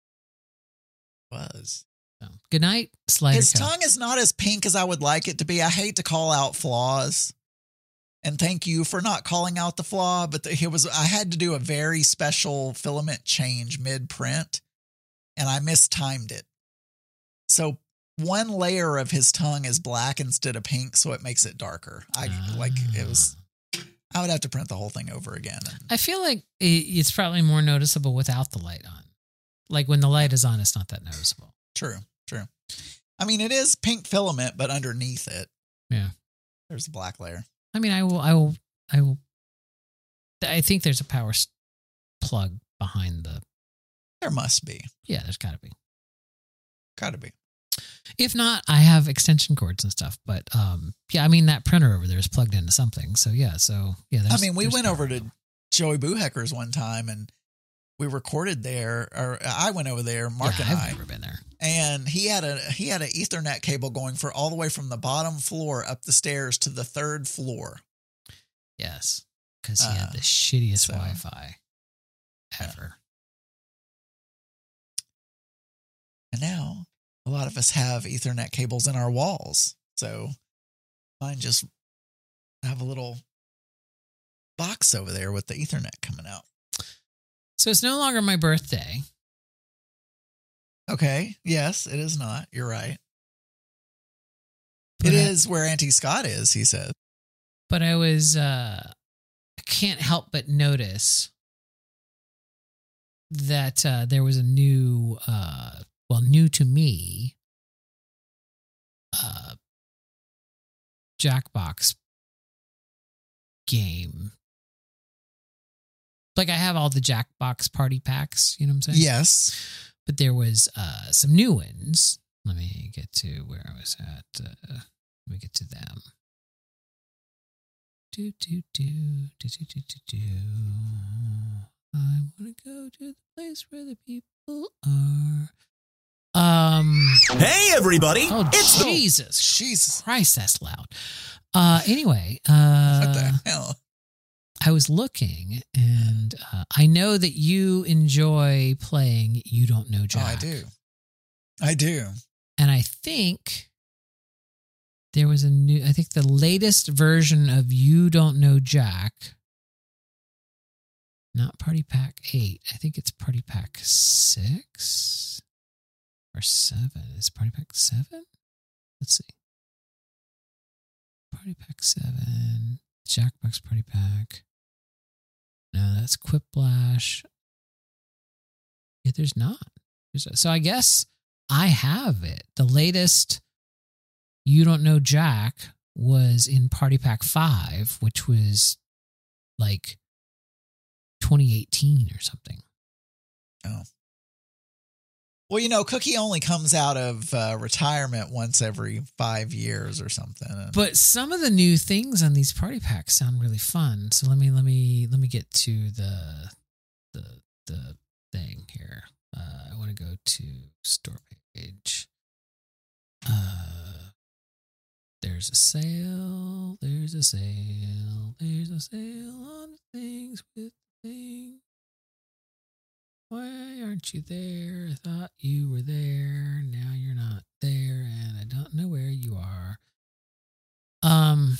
Speaker 3: Was.
Speaker 2: So, good night, Slider.
Speaker 3: His
Speaker 2: Co.
Speaker 3: tongue is not as pink as I would like it to be. I hate to call out flaws. And thank you for not calling out the flaw, but the, it was I had to do a very special filament change mid-print, and I mistimed it. So one layer of his tongue is black instead of pink, so it makes it darker. I like it was. I would have to print the whole thing over again.
Speaker 2: I feel like it, it's probably more noticeable without the light on. Like when the light is on, it's not that noticeable.
Speaker 3: True, true. I mean, it is pink filament, but underneath it,
Speaker 2: Yeah.
Speaker 3: there's a black layer.
Speaker 2: I mean, I will, I will, I will. I think there's a power s- plug behind the.
Speaker 3: There must be.
Speaker 2: Yeah, there's got to be.
Speaker 3: Got to be.
Speaker 2: If not, I have extension cords and stuff. But um, yeah, I mean that printer over there is plugged into something. So yeah, so yeah.
Speaker 3: I
Speaker 2: there's-
Speaker 3: mean, we
Speaker 2: there's
Speaker 3: went
Speaker 2: power.
Speaker 3: over to Joey Boohecker's one time, and we recorded there. Or I went over there, Mark
Speaker 2: yeah,
Speaker 3: and
Speaker 2: I've
Speaker 3: I,
Speaker 2: never been there.
Speaker 3: and he had a he had an Ethernet cable going for all the way from the bottom floor up the stairs to the third floor.
Speaker 2: Yes, because he
Speaker 3: Uh,
Speaker 2: had the shittiest
Speaker 3: so-
Speaker 2: Wi-Fi ever.
Speaker 3: And now a lot of us have Ethernet cables in our walls. So mine just have a little box over there with the Ethernet coming out.
Speaker 2: So it's no longer my birthday.
Speaker 3: Okay. Yes, it is not. You're right.
Speaker 2: But
Speaker 3: It
Speaker 2: I-
Speaker 3: is where Auntie Scott is, he said.
Speaker 2: But I was, uh, I can't help but notice that uh, there was a new, uh, well, new to me, uh, Jackbox game. Like I have all the Jackbox party packs, you know what I'm saying?
Speaker 3: Yes.
Speaker 2: But there was uh, some new ones. Let me get to where I was at. Uh, let me get to them. Do, do, do, do, do, do, do, do. I want to go to the place where the people are. Um.
Speaker 5: Hey, everybody!
Speaker 2: Oh,
Speaker 5: It's
Speaker 2: Jesus
Speaker 3: Jesus.
Speaker 2: Christ, that's loud. Uh. Anyway, uh,
Speaker 3: What the hell?
Speaker 2: I was looking, and uh, I know that you enjoy playing You Don't Know Jack.
Speaker 3: Oh, I do. I do.
Speaker 2: And I think there was a new, I think the latest version of You Don't Know Jack, not Party Pack eight. I think it's Party Pack six or seven. Is Party Pack seven? Let's see. Party Pack seven. Jackbox Party Pack. No, that's Quiplash. Yeah, there's not. There's, so I guess I have it. The latest You Don't Know Jack was in Party Pack five, which was like twenty eighteen or something.
Speaker 3: Oh. Well, you know, Cookie only comes out of uh, retirement once every five years or something.
Speaker 2: But some of the new things on these party packs sound really fun. So let me let me let me get to the the the thing here. Uh, I want to go to store page. Uh, there's a sale. There's a sale. There's a sale on things with things. Why aren't you there? I thought you were there. Now you're not there, and I don't know where you are. Um,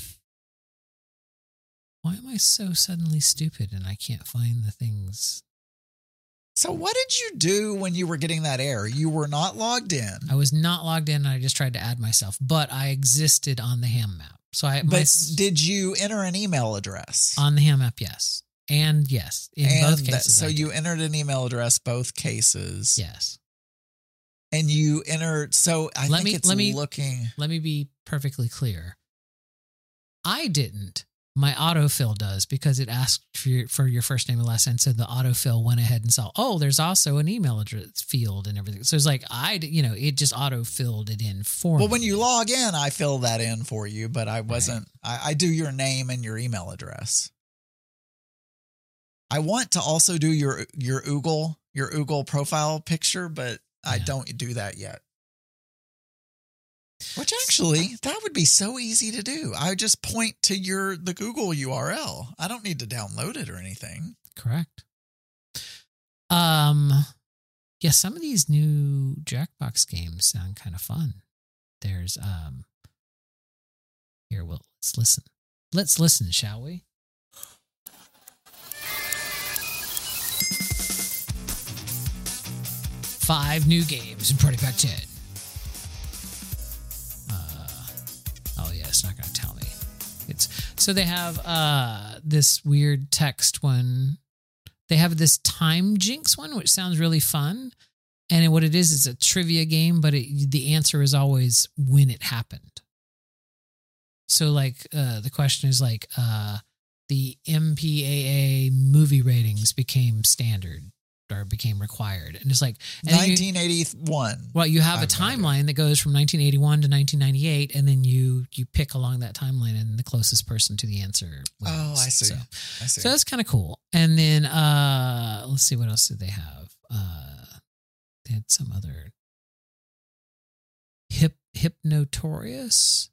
Speaker 2: why am I so suddenly stupid and I can't find the things?
Speaker 3: So what did you do when you were getting that error? You were not logged in.
Speaker 2: I was not logged in. And I just tried to add myself, but I existed on the ham map. So I,
Speaker 3: but
Speaker 2: my,
Speaker 3: did you enter an email address?
Speaker 2: On the ham map, yes. And yes, in
Speaker 3: and
Speaker 2: both
Speaker 3: that,
Speaker 2: cases.
Speaker 3: so
Speaker 2: I
Speaker 3: you
Speaker 2: did.
Speaker 3: entered an email address, both cases.
Speaker 2: Yes.
Speaker 3: And you entered, so I
Speaker 2: let
Speaker 3: think
Speaker 2: me,
Speaker 3: it's
Speaker 2: let me,
Speaker 3: looking.
Speaker 2: Let me be perfectly clear. I didn't. My autofill does, because it asked for your, for your first name and last name. So the autofill went ahead and saw, oh, there's also an email address field and everything. So it's like, I, you know, it just auto-filled it in for
Speaker 3: Well,
Speaker 2: me.
Speaker 3: when you log in, I fill that in for you, but I wasn't, right. I, I do your name and your email address. I want to also do your, your Oogle, your Oogle profile picture, but I
Speaker 2: Yeah.
Speaker 3: don't do that yet. Which actually, that would be so easy to do. I just point to your the Google U R L. I don't need to download it or anything.
Speaker 2: Correct. Um, yeah, some of these new Jackbox games sound kind of fun. There's um. Here, well, let's listen. Let's listen, shall we? Five new games in Party Pack ten. Oh yeah, it's not going to tell me. It's so they have uh this weird text one. They have this Time Jinx one, which sounds really fun. And what it is is a trivia game, but it, the answer is always when it happened. So like uh, the question is like uh, the M P A A movie ratings became standard or became required, and it's like and
Speaker 3: nineteen eighty-one.
Speaker 2: You, well, you have
Speaker 3: I
Speaker 2: a timeline that goes from nineteen eighty-one to nineteen ninety-eight, and then you you pick along that timeline, and the closest person to the answer wins.
Speaker 3: Oh, I see.
Speaker 2: So,
Speaker 3: I see.
Speaker 2: so that's kind of cool. And then uh, let's see, what else did they have? Uh, they had some other hip Hypnotorious,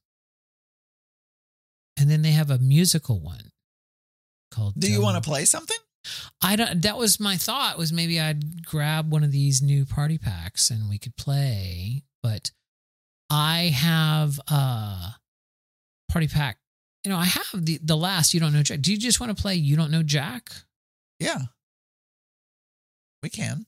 Speaker 2: and then they have a musical one called.
Speaker 3: Do you
Speaker 2: Tell-
Speaker 3: want to play something?
Speaker 2: I don't. That was my thought. Was maybe I'd grab one of these new party packs and we could play. But I have a party pack. You know, I have the the last You Don't Know Jack. Do you just want to play You Don't Know Jack?
Speaker 3: Yeah, we can.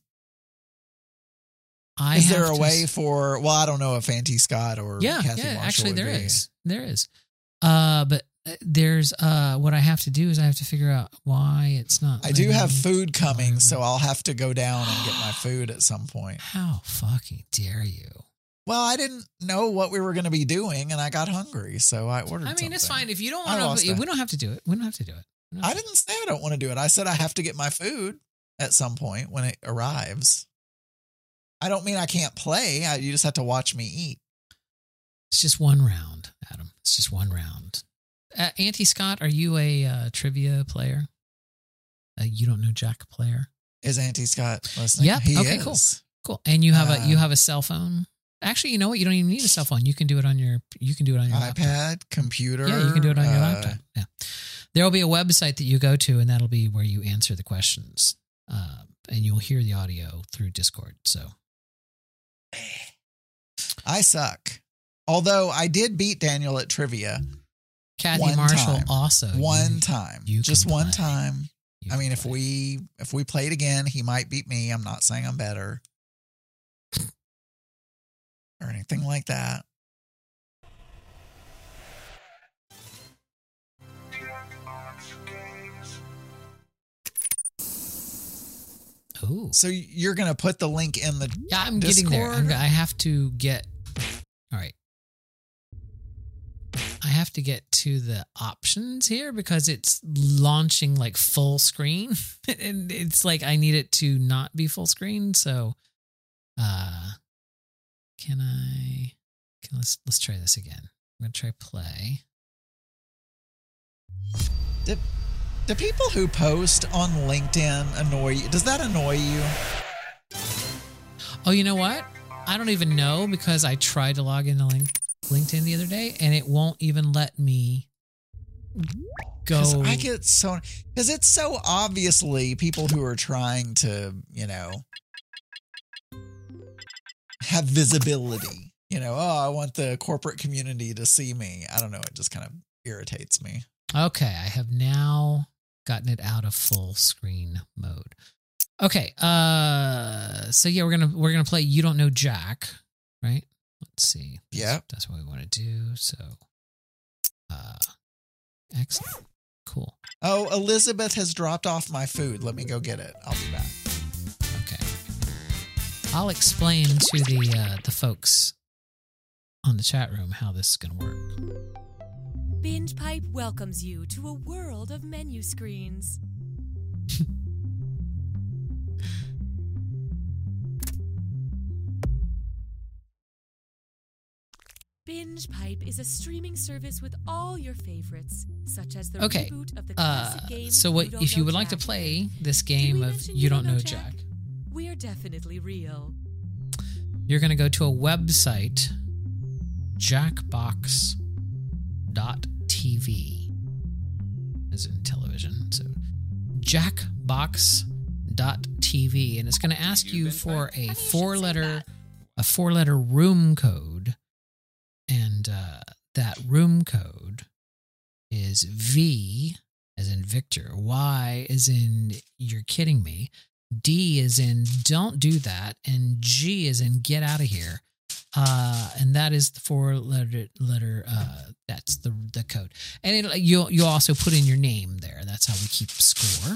Speaker 2: I
Speaker 3: is there
Speaker 2: have
Speaker 3: a
Speaker 2: to
Speaker 3: way
Speaker 2: s-
Speaker 3: for? Well, I don't know if Auntie Scott or
Speaker 2: Yeah,
Speaker 3: Kathy
Speaker 2: yeah.
Speaker 3: Marshall
Speaker 2: Actually,
Speaker 3: would
Speaker 2: there
Speaker 3: be.
Speaker 2: is. There is. Uh, but there's uh, what I have to do is I have to figure out why it's not.
Speaker 3: I do
Speaker 2: letting
Speaker 3: have
Speaker 2: me
Speaker 3: food
Speaker 2: go
Speaker 3: coming,
Speaker 2: over.
Speaker 3: so I'll have to go down and get my food at some point.
Speaker 2: How fucking dare you?
Speaker 3: Well, I didn't know what we were going to be doing, and I got hungry, so I ordered.
Speaker 2: I mean, it's
Speaker 3: something.
Speaker 2: fine if you don't
Speaker 3: I
Speaker 2: want
Speaker 3: lost
Speaker 2: to.
Speaker 3: that.
Speaker 2: We don't have to do it. We don't have to do it. We don't have
Speaker 3: I
Speaker 2: to-
Speaker 3: didn't say I don't want to do it. I said I have to get my food at some point when it arrives. I don't mean I can't play. I, you just have to watch me eat.
Speaker 2: It's just one round, Adam. It's just one round. Uh, Auntie Scott, are you a uh, trivia player? A You Don't Know Jack player?
Speaker 3: Is Auntie Scott listening?
Speaker 2: Yep.
Speaker 3: He
Speaker 2: Okay,
Speaker 3: is.
Speaker 2: cool. Cool. And you have
Speaker 3: Uh,
Speaker 2: a you have a cell phone. Actually, you know what? You don't even need a cell phone. You can do it on your you can do it on your laptop.
Speaker 3: iPad, computer.
Speaker 2: Yeah, you can do it on your
Speaker 3: uh,
Speaker 2: laptop. Yeah. There will be a website that you go to, and that'll be where you answer the questions. Uh, and you'll hear the audio through Discord. So
Speaker 3: I suck. Although I did beat Daniel at trivia
Speaker 2: Kathy
Speaker 3: One
Speaker 2: Marshall
Speaker 3: time.
Speaker 2: also.
Speaker 3: one
Speaker 2: you-
Speaker 3: time.
Speaker 2: you
Speaker 3: Just
Speaker 2: can
Speaker 3: one
Speaker 2: play.
Speaker 3: time.
Speaker 2: you
Speaker 3: I mean,
Speaker 2: can
Speaker 3: if
Speaker 2: play.
Speaker 3: we if we played again, he might beat me. I'm not saying I'm better or anything like that.
Speaker 2: Ooh.
Speaker 3: So you're going to put the link in the
Speaker 2: Yeah, I'm
Speaker 3: Discord?
Speaker 2: getting there. I'm, I have to get. All right. I have to get to the options here because it's launching like full screen, and it's like I need it to not be full screen. So, uh, can I? Can let's let's try this again. I'm gonna try play.
Speaker 3: Do, do people who post on LinkedIn annoy you? Does that annoy you?
Speaker 2: Oh, you know what? I don't even know because I tried to log into link, LinkedIn the other day and it won't even let me go.
Speaker 3: 'Cause I get so because it's so obviously people who are trying to, you know, have visibility. You know, oh, I want the corporate community to see me. I don't know. It just kind of irritates me.
Speaker 2: Okay, I have now gotten it out of full screen mode. Okay, uh, so yeah, we're gonna we're gonna play You Don't Know Jack, right? Let's see. That's,
Speaker 3: Yeah,
Speaker 2: that's what we want to do. So, uh, excellent, cool.
Speaker 3: Oh, Elizabeth has dropped off my food. Let me go get it. I'll be back.
Speaker 2: Okay, I'll explain to the uh, the folks on the chat room how this is gonna work.
Speaker 5: Binge Pipe welcomes you to a world of menu screens. Binge Pipe is a streaming service with all your favorites, such as the
Speaker 2: Okay,
Speaker 5: reboot of the
Speaker 2: uh,
Speaker 5: classic game.
Speaker 2: so what
Speaker 5: You Don't
Speaker 2: if you
Speaker 5: Know
Speaker 2: would like to
Speaker 5: Jack.
Speaker 2: play this
Speaker 5: Did
Speaker 2: game
Speaker 5: we
Speaker 2: of
Speaker 5: mention
Speaker 2: You Don't Know Jack?
Speaker 5: We're definitely real.
Speaker 2: You're going to go to a website, jackbox dot t v, as in television. So jackbox dot t v, and it's going to ask you for a four-letter a four-letter room code, and uh, that room code is V as in Victor, Y as in you're kidding me, D is in don't do that, and G is in get out of here. Uh, and that is the four letter letter. Uh, that's the the code, and it, you'll you'll also put in your name there. That's how we keep score.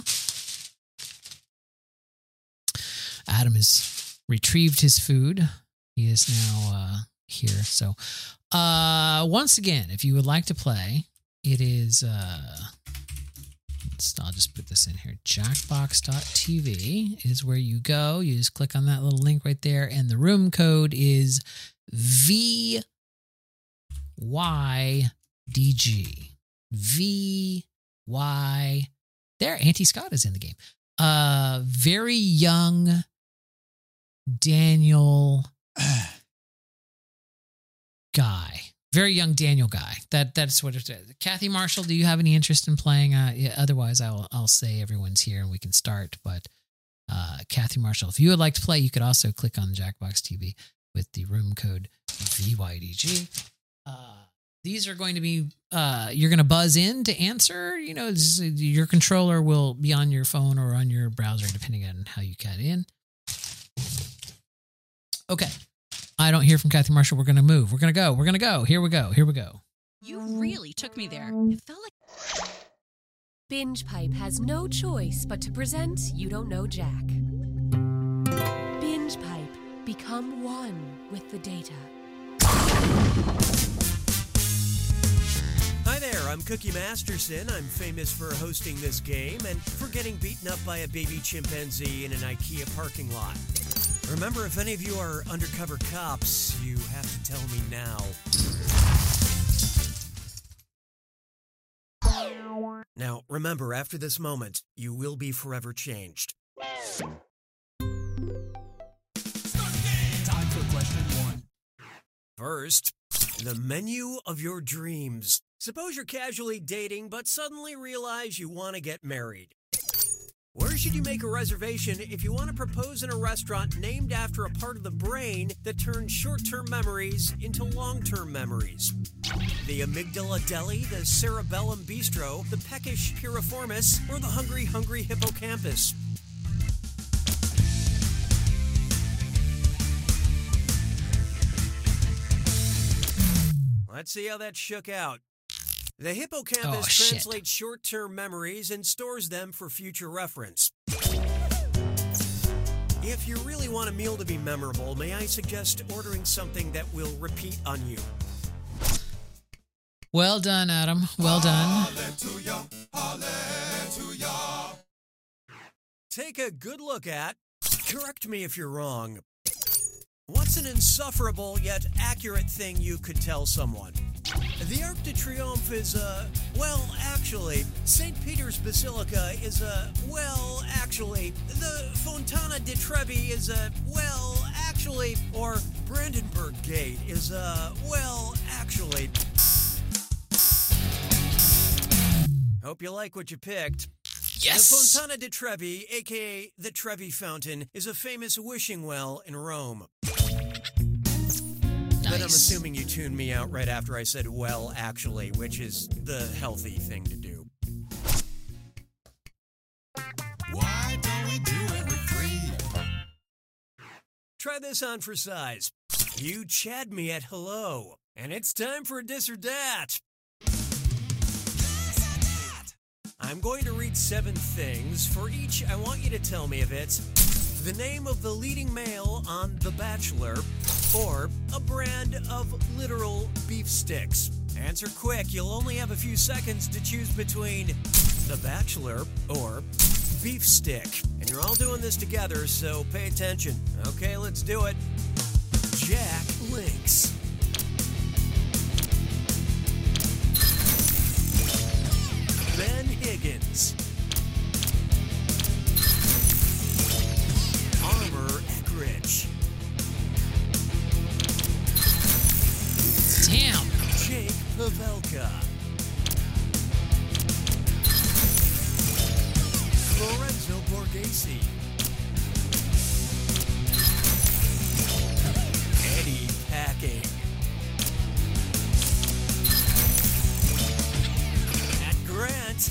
Speaker 2: Adam has retrieved his food. He is now uh, here. So, uh, once again, if you would like to play, it is. Uh, let's, I'll just put this in here. jackbox dot t v is where you go. You just click on that little link right there, and the room code is V Y D G. V Y. There, Auntie Scott is in the game. Uh, very young Daniel guy. Very young Daniel guy. That that's what it is. Kathy Marshall, do you have any interest in playing? Uh, yeah, otherwise, I'll I'll say everyone's here and we can start. But uh, Kathy Marshall, if you would like to play, you could also click on Jackbox T V with the room code V Y D G. Uh, these are going to be uh, you're going to buzz in to answer. You know, this is, your controller will be on your phone or on your browser, depending on how you get in. Okay. I don't hear from Kathy Marshall. We're going to move. We're going to go. We're going to go. Here we go. Here we go.
Speaker 6: You really took me there. It felt like...
Speaker 5: Binge Pipe has no choice but to present You Don't Know Jack. Binge Pipe, become one with the data.
Speaker 7: Hi there, I'm Cookie Masterson. I'm famous for hosting this game and for getting beaten up by a baby chimpanzee in an IKEA parking lot. Remember, if any of you are undercover cops, you have to tell me now. Now, remember, after this moment, you will be forever changed.
Speaker 8: Time for question one.
Speaker 7: First, the menu of your dreams. Suppose you're casually dating, but suddenly realize you want to get married. Where should you make a reservation if you want to propose in a restaurant named after a part of the brain that turns short-term memories into long-term memories? The Amygdala Deli, the Cerebellum Bistro, the Peckish Piriformis, or the Hungry Hungry Hippocampus? Let's see how that shook out. The hippocampus
Speaker 2: Oh, shit.
Speaker 7: translates short-term memories and stores them for future reference. If you really want a meal to be memorable, may I suggest ordering something that will repeat on you?
Speaker 2: Well done, Adam. Well done.
Speaker 8: Hallelujah, hallelujah.
Speaker 7: Take a good look at, correct me if you're wrong, what's an insufferable yet accurate thing you could tell someone? The Arc de Triomphe is a, well, actually, Saint Peter's Basilica is a, well, actually, the Fontana di Trevi is a, well, actually, or Brandenburg Gate is a, well, actually. Hope you like what you picked.
Speaker 2: Yes.
Speaker 7: The Fontana di Trevi, a k a the Trevi Fountain, is a famous wishing well in Rome.
Speaker 2: Nice.
Speaker 7: But I'm assuming you tuned me out right after I said, well, actually, which is the healthy thing to do.
Speaker 8: Why don't we do it for free?
Speaker 7: Try this on for size. You chad me at hello, and it's time for a this or that. I'm going to read seven things. For each, I want you to tell me if it's the name of the leading male on The Bachelor or a brand of literal beef sticks. Answer quick. You'll only have a few seconds to choose between The Bachelor or beef stick. And you're all doing this together, so pay attention. Okay, let's do it. Jack Links. Ben Higgins. Armor Eckridge.
Speaker 2: Damn.
Speaker 7: Jake Pavelka. Lorenzo Borghese. Eddie Packing. Matt Grant.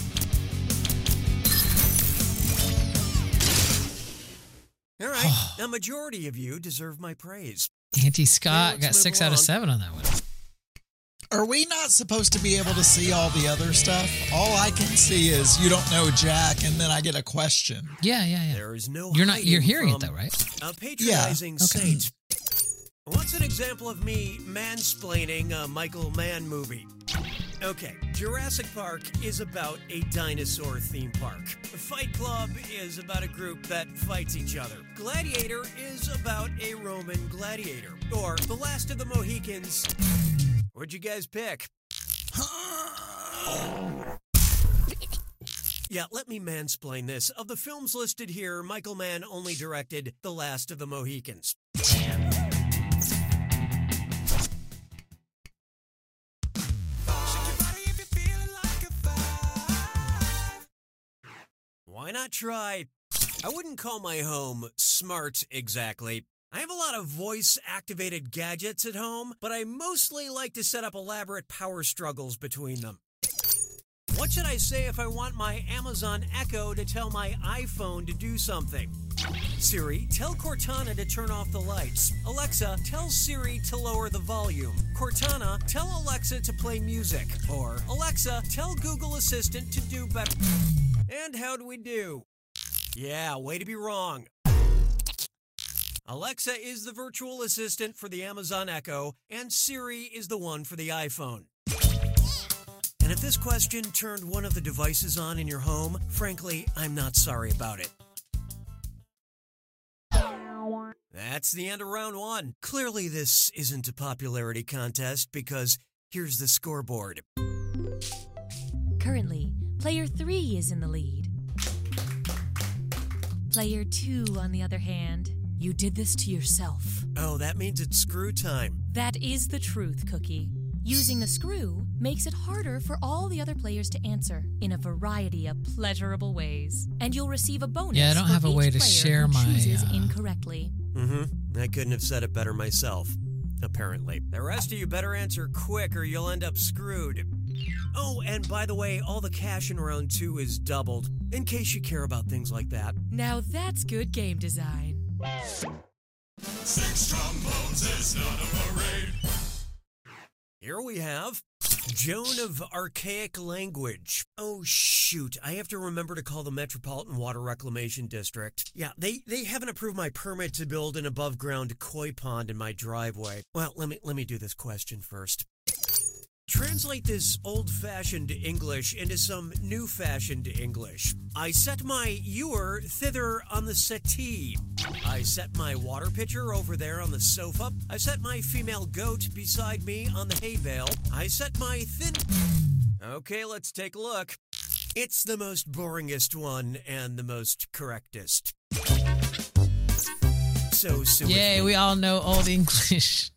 Speaker 7: All right, a majority of you deserve my praise.
Speaker 2: Auntie Scott
Speaker 7: let's
Speaker 2: got
Speaker 7: move
Speaker 2: six out
Speaker 7: along.
Speaker 2: of seven on that one.
Speaker 3: Are we not supposed to be able to see all the other stuff? All I can see is you don't know Jack, and then I get a question.
Speaker 2: Yeah, yeah, yeah.
Speaker 7: There is no
Speaker 2: You're not. You're
Speaker 7: hiding
Speaker 2: hearing it
Speaker 7: from
Speaker 2: though, right?
Speaker 7: A patronizing
Speaker 3: Yeah, okay.
Speaker 7: saint. What's an example of me mansplaining a Michael Mann movie? Okay, Jurassic Park is about a dinosaur theme park. Fight Club is about a group that fights each other. Gladiator is about a Roman gladiator. Or The Last of the Mohicans. What'd you guys pick? Yeah, let me mansplain this. Of the films listed here, Michael Mann only directed The Last of the Mohicans. Why not try? I wouldn't call my home smart exactly. I have a lot of voice-activated gadgets at home, but I mostly like to set up elaborate power struggles between them. What should I say if I want my Amazon Echo to tell my iPhone to do something? Siri, tell Cortana to turn off the lights. Alexa, tell Siri to lower the volume. Cortana, tell Alexa to play music. Or, Alexa, tell Google Assistant to do better. And how do we do? Yeah, way to be wrong. Alexa is the virtual assistant for the Amazon Echo, and Siri is the one for the iPhone. And if this question turned one of the devices on in your home, frankly, I'm not sorry about it. That's the end of round one. Clearly, this isn't a popularity contest because here's the scoreboard.
Speaker 5: Currently, player three is in the lead. Player two, on the other hand, you did this to yourself.
Speaker 7: Oh, that means it's screw time.
Speaker 5: That is the truth, Cookie. Using the screw makes it harder for all the other players to answer in a variety of pleasurable ways. And you'll receive a bonus
Speaker 2: Yeah, I don't
Speaker 5: for
Speaker 2: have a
Speaker 5: each
Speaker 2: way to
Speaker 5: player
Speaker 2: share
Speaker 5: who
Speaker 2: my,
Speaker 5: chooses
Speaker 2: uh,
Speaker 5: incorrectly.
Speaker 7: Mm-hmm. I couldn't have said it better myself. Apparently. The rest of you better answer quick or you'll end up screwed. Oh, and by the way, all the cash in round two is doubled, in case you care about things like that.
Speaker 5: Now that's good game design.
Speaker 8: Six trombones is not a parade.
Speaker 7: Here we have Joan of Archaic Language. Oh, shoot. I have to remember to call the Metropolitan Water Reclamation District. Yeah, they, they haven't approved my permit to build an above-ground koi pond in my driveway. Well, let me, let me do this question first. Translate this old-fashioned English into some new-fashioned English. I set my ewer thither on the settee. I set my water pitcher over there on the sofa. I set my female goat beside me on the hay bale. I set my thin... Okay, let's take a look. It's the most boringest one and the most correctest. So, so
Speaker 2: Yay, we all know Old English.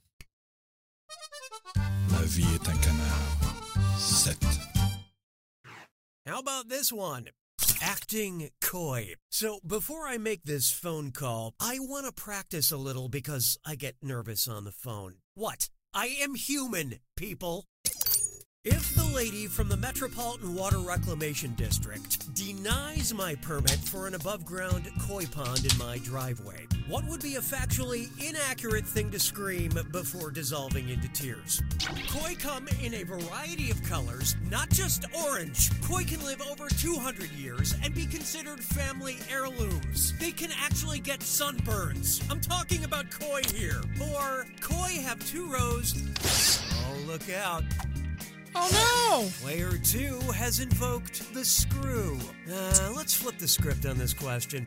Speaker 8: La vie est un canard. sept.
Speaker 7: How about this one? Acting coy. So before I make this phone call, I want to practice a little because I get nervous on the phone. What? I am human, people. If the lady from the Metropolitan Water Reclamation District denies my permit for an above-ground koi pond in my driveway, what would be a factually inaccurate thing to scream before dissolving into tears? Koi come in a variety of colors, not just orange. Koi can live over two hundred years and be considered family heirlooms. They can actually get sunburns. I'm talking about koi here. Or koi have two rows. Oh, look out.
Speaker 2: Oh no!
Speaker 7: Player two has invoked the screw. Uh, let's flip the script on this question.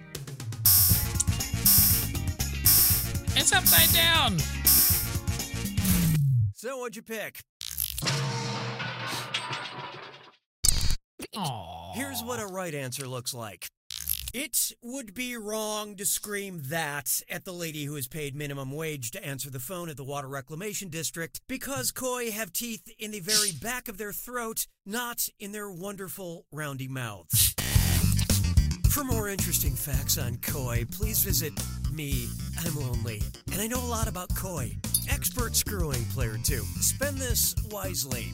Speaker 2: It's upside down!
Speaker 7: So what'd you pick?
Speaker 2: Aww.
Speaker 7: Here's what a right answer looks like. It would be wrong to scream that at the lady who is paid minimum wage to answer the phone at the Water Reclamation District because koi have teeth in the very back of their throat, not in their wonderful roundy mouths. For more interesting facts on koi, please visit me. I'm lonely, and I know a lot about koi. Expert screwing, player two. Spend this wisely.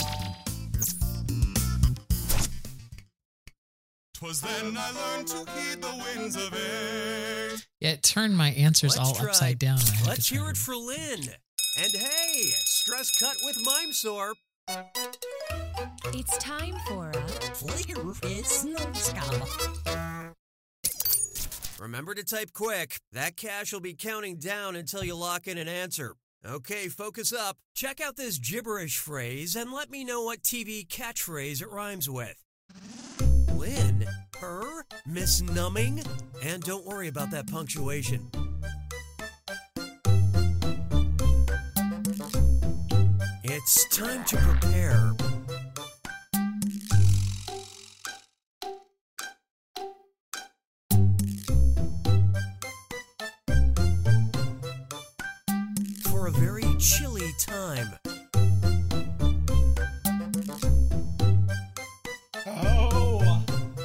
Speaker 8: 'Twas then I learned to heed the winds of air.
Speaker 2: Yeah, it turned my answers
Speaker 7: Let's
Speaker 2: all
Speaker 7: try.
Speaker 2: upside down. I had
Speaker 7: Let's
Speaker 2: to try
Speaker 7: hear it
Speaker 2: to-
Speaker 7: for Lynn. And hey, stress cut with mime sore.
Speaker 5: It's time for a
Speaker 7: Remember to type quick. That cache will be counting down until you lock in an answer. Okay, focus up. Check out this gibberish phrase and let me know what T V catchphrase it rhymes with. Lynn, her, Miss Numbing, and don't worry about that punctuation. It's time to prepare. For a very chilly time.
Speaker 3: Oh.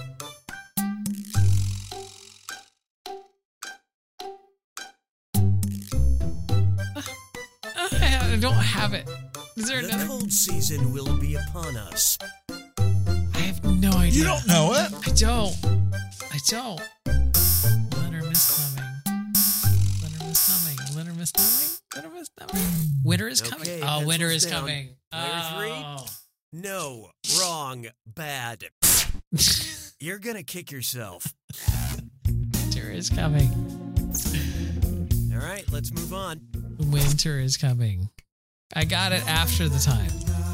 Speaker 2: I don't have it. Is there
Speaker 7: The
Speaker 2: another?
Speaker 7: cold season will be upon us.
Speaker 2: I have no idea.
Speaker 3: You don't know it?
Speaker 2: I don't. I don't. Leonard Miss Fleming. Leonard Miss Fleming. Leonard Miss Fleming. Leonard Miss Fleming. Winter is coming.
Speaker 7: Okay,
Speaker 2: Oh, winter
Speaker 7: pencils
Speaker 2: is
Speaker 7: down.
Speaker 2: coming.
Speaker 7: Player
Speaker 2: Oh.
Speaker 7: three? No, wrong, bad. You're gonna kick yourself.
Speaker 2: Winter is coming.
Speaker 7: All right, let's move on.
Speaker 2: Winter is coming. I got it after the time.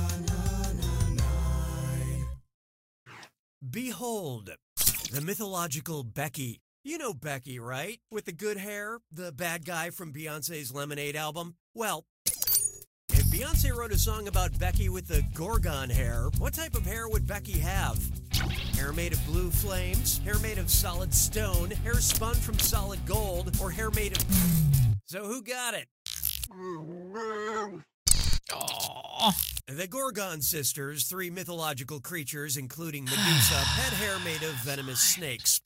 Speaker 7: Behold, the mythological Becky. You know Becky, right? With the good hair, the bad guy from Beyonce's Lemonade album. Well, if Beyonce wrote a song about Becky with the Gorgon hair, what type of hair would Becky have? Hair made of blue flames, hair made of solid stone, hair spun from solid gold, or hair made of... So who got it?
Speaker 2: Oh.
Speaker 7: The Gorgon sisters, three mythological creatures, including Medusa, had hair made of venomous snakes.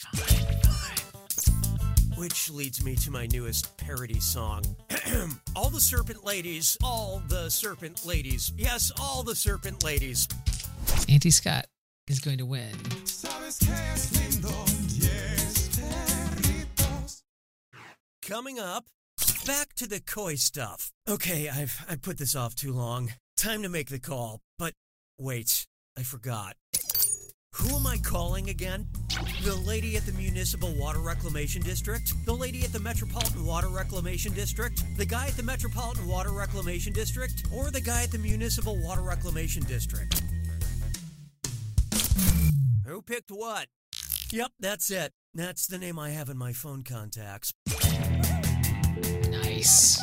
Speaker 7: Which leads me to my newest parody song. All the serpent ladies, all the serpent ladies. Yes, all the serpent ladies.
Speaker 2: Auntie Scott is going to win.
Speaker 8: Sabes que es lindo, yes, perritos.
Speaker 7: Coming up, back to the koi stuff. Okay, I've I put this off too long. time to make the call. But wait, I forgot. Who am I calling again? The lady at the Municipal Water Reclamation District? The lady at the Metropolitan Water Reclamation District? The guy at the Metropolitan Water Reclamation District? Or the guy at the Municipal Water Reclamation District? Who picked what? Yep, that's it. That's the name I have in my phone contacts.
Speaker 2: Nice.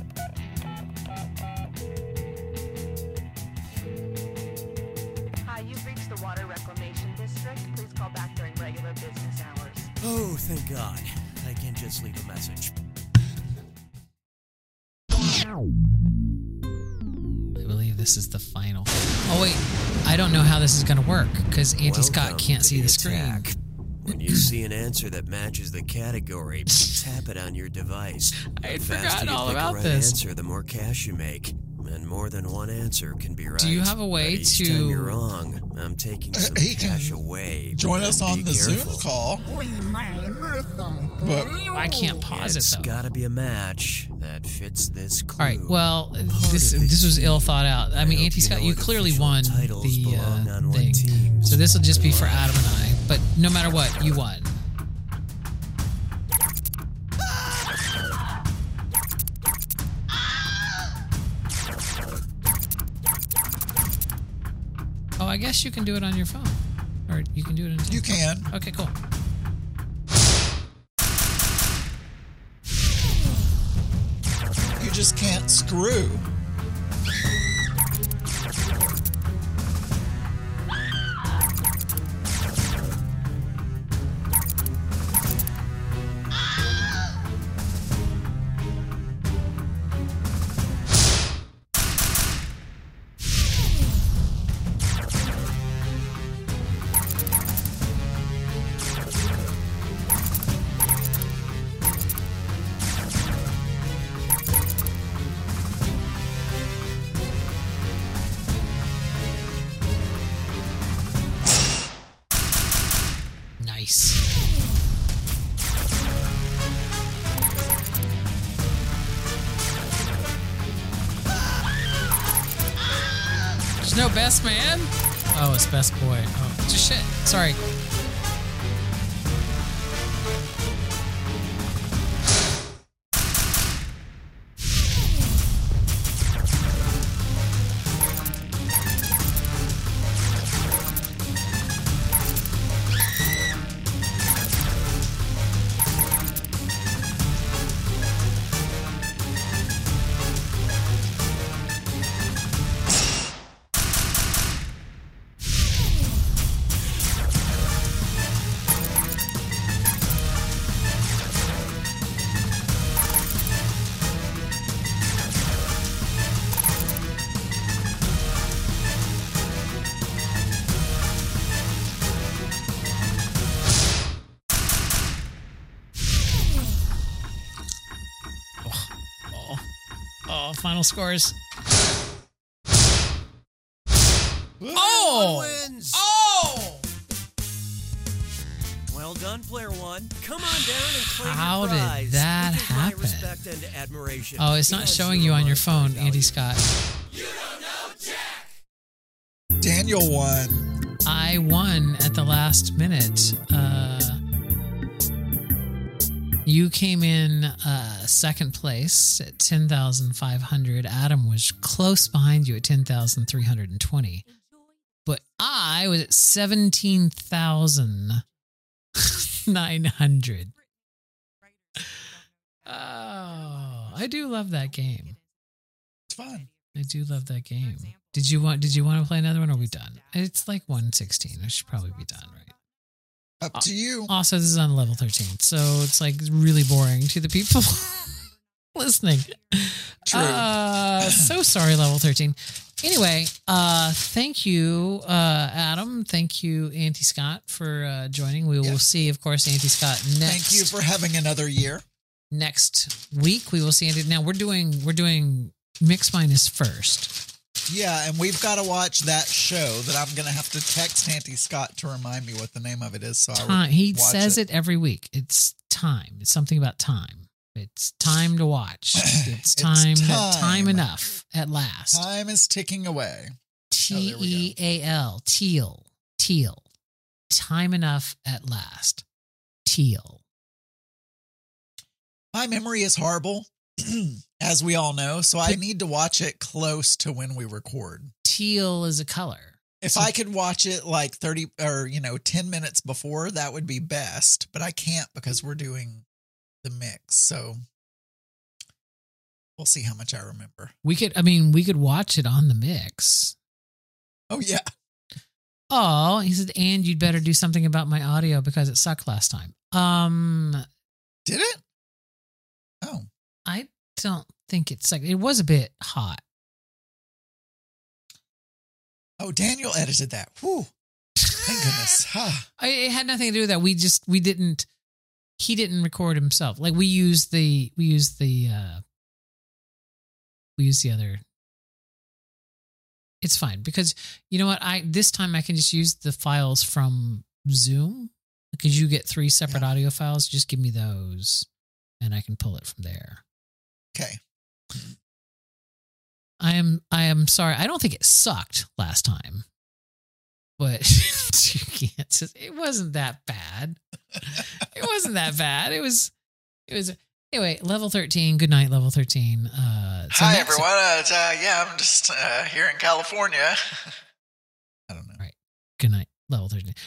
Speaker 9: Hi, you've reached the Water Reclamation District. Please call back during regular business hours.
Speaker 7: Oh, thank God. I can just leave a message.
Speaker 2: I believe this is the final. Oh, wait. I don't know how this is going to work because Auntie Scott
Speaker 7: Welcome
Speaker 2: can't
Speaker 7: to
Speaker 2: see
Speaker 7: the
Speaker 2: the screen.
Speaker 7: attack. When you see an answer that matches the category, tap it on your device.
Speaker 2: I had
Speaker 7: The faster
Speaker 2: forgotten
Speaker 7: you
Speaker 2: all
Speaker 7: pick
Speaker 2: about
Speaker 7: a right
Speaker 2: this.
Speaker 7: answer, the more cash you make. And more than one answer can be right.
Speaker 2: Do you have a way
Speaker 7: But each
Speaker 2: to-
Speaker 7: time you're wrong, I'm taking some
Speaker 3: He can
Speaker 7: cash away.
Speaker 3: Join us
Speaker 7: Be
Speaker 3: on the
Speaker 7: careful.
Speaker 3: Zoom call. But
Speaker 2: I can't pause
Speaker 7: It's
Speaker 2: it though.
Speaker 7: gotta be a match that fits this clue.
Speaker 2: All right. Well,
Speaker 7: Part
Speaker 2: this
Speaker 7: of the
Speaker 2: this was
Speaker 7: team.
Speaker 2: ill thought out. I
Speaker 7: I
Speaker 2: mean,
Speaker 7: hope
Speaker 2: Auntie
Speaker 7: you
Speaker 2: Scott,
Speaker 7: know
Speaker 2: you
Speaker 7: what
Speaker 2: clearly
Speaker 7: official
Speaker 2: won
Speaker 7: titles
Speaker 2: the
Speaker 7: belong
Speaker 2: uh,
Speaker 7: on what
Speaker 2: thing.
Speaker 7: team.
Speaker 2: So this will just be for Adam and I. But no matter what, you won. Oh, I guess you can do it on your phone, or you can do it on.
Speaker 3: you can.
Speaker 2: Okay, cool.
Speaker 3: You just can't screw.
Speaker 2: Nice. There's no best man? Oh, it's best boy. Oh, just shit. Sorry. Oh, final scores. Oh!
Speaker 7: Wins.
Speaker 2: Oh!
Speaker 7: Well done, player one. Come on down and claim
Speaker 2: How
Speaker 7: your
Speaker 2: did
Speaker 7: prize.
Speaker 2: that
Speaker 7: With my
Speaker 2: happen?
Speaker 7: respect and admiration.
Speaker 2: Oh, it's not
Speaker 7: Yes,
Speaker 2: showing
Speaker 7: you're
Speaker 2: you on
Speaker 7: a
Speaker 2: your
Speaker 7: monetary
Speaker 2: phone, Auntie
Speaker 7: value.
Speaker 2: Scott.
Speaker 3: Daniel won.
Speaker 2: I won at the last minute. Uh, you came in uh, second place at ten thousand five hundred. Adam was close behind you at ten thousand three hundred twenty. But I was at seventeen thousand nine hundred. Oh, I do love that game.
Speaker 3: It's fun.
Speaker 2: I do love that game. Did you want? Did you want to play another one? Or are we done? It's like one sixteen. I should probably be done, right?
Speaker 3: Up to you.
Speaker 2: Also, this is on level thirteen, so it's like really boring to the people listening.
Speaker 3: True.
Speaker 2: Uh, so sorry, level thirteen. Anyway, uh, thank you, uh, Adam. Thank you, Auntie Scott, for uh, joining. We will
Speaker 3: Yes.
Speaker 2: see, of course, Auntie Scott next.
Speaker 3: Thank you for having another year.
Speaker 2: Next week, we will see Auntie. Now we're doing we're doing Mix Minus first.
Speaker 3: Yeah, and we've got to watch that show that I'm going to have to text Auntie Scott to remind me what the name of it is. So I
Speaker 2: Time. He
Speaker 3: watch
Speaker 2: says it. every week. It's time. It's something about time. It's time to watch. It's time.
Speaker 3: It's
Speaker 2: time.
Speaker 3: time.
Speaker 2: enough at last.
Speaker 3: Time is ticking away.
Speaker 2: T E A L. Teal. Teal. Time enough at last. Teal.
Speaker 3: My memory is horrible, as we all know, so I need to watch it close to when we record.
Speaker 2: Teal is a color.
Speaker 3: If
Speaker 2: So-
Speaker 3: I could watch it like thirty or, you know, ten minutes before, that would be best, but I can't because we're doing the mix. So we'll see how much I remember.
Speaker 2: We could, I mean, we could watch it on the mix.
Speaker 3: Oh, yeah.
Speaker 2: Oh, he said, and you'd better do something about my audio because it sucked last time. Um,
Speaker 3: Did it? Oh,
Speaker 2: I don't think it sucked. It was a bit hot.
Speaker 3: oh, Daniel edited that. Whew. Thank goodness. Ah.
Speaker 2: I, it had nothing to do with that. We just, we didn't, he didn't record himself. Like we used the, we used the, uh, we used the other. It's fine because you know what? I, this time I can just use the files from Zoom because you get three separate
Speaker 3: Yeah.
Speaker 2: audio files. Just give me those and I can pull it from there.
Speaker 3: Okay.
Speaker 2: I am, I am sorry. I don't think it sucked last time, but you can't say- it wasn't that bad. It wasn't that bad. It was, it was, anyway, level thirteen. Good night, level thirteen. Uh, so
Speaker 3: Hi,
Speaker 2: next-
Speaker 3: everyone. Uh, it's, uh, yeah, I'm just uh, here in California. I don't know.
Speaker 2: Good night, level thirteen.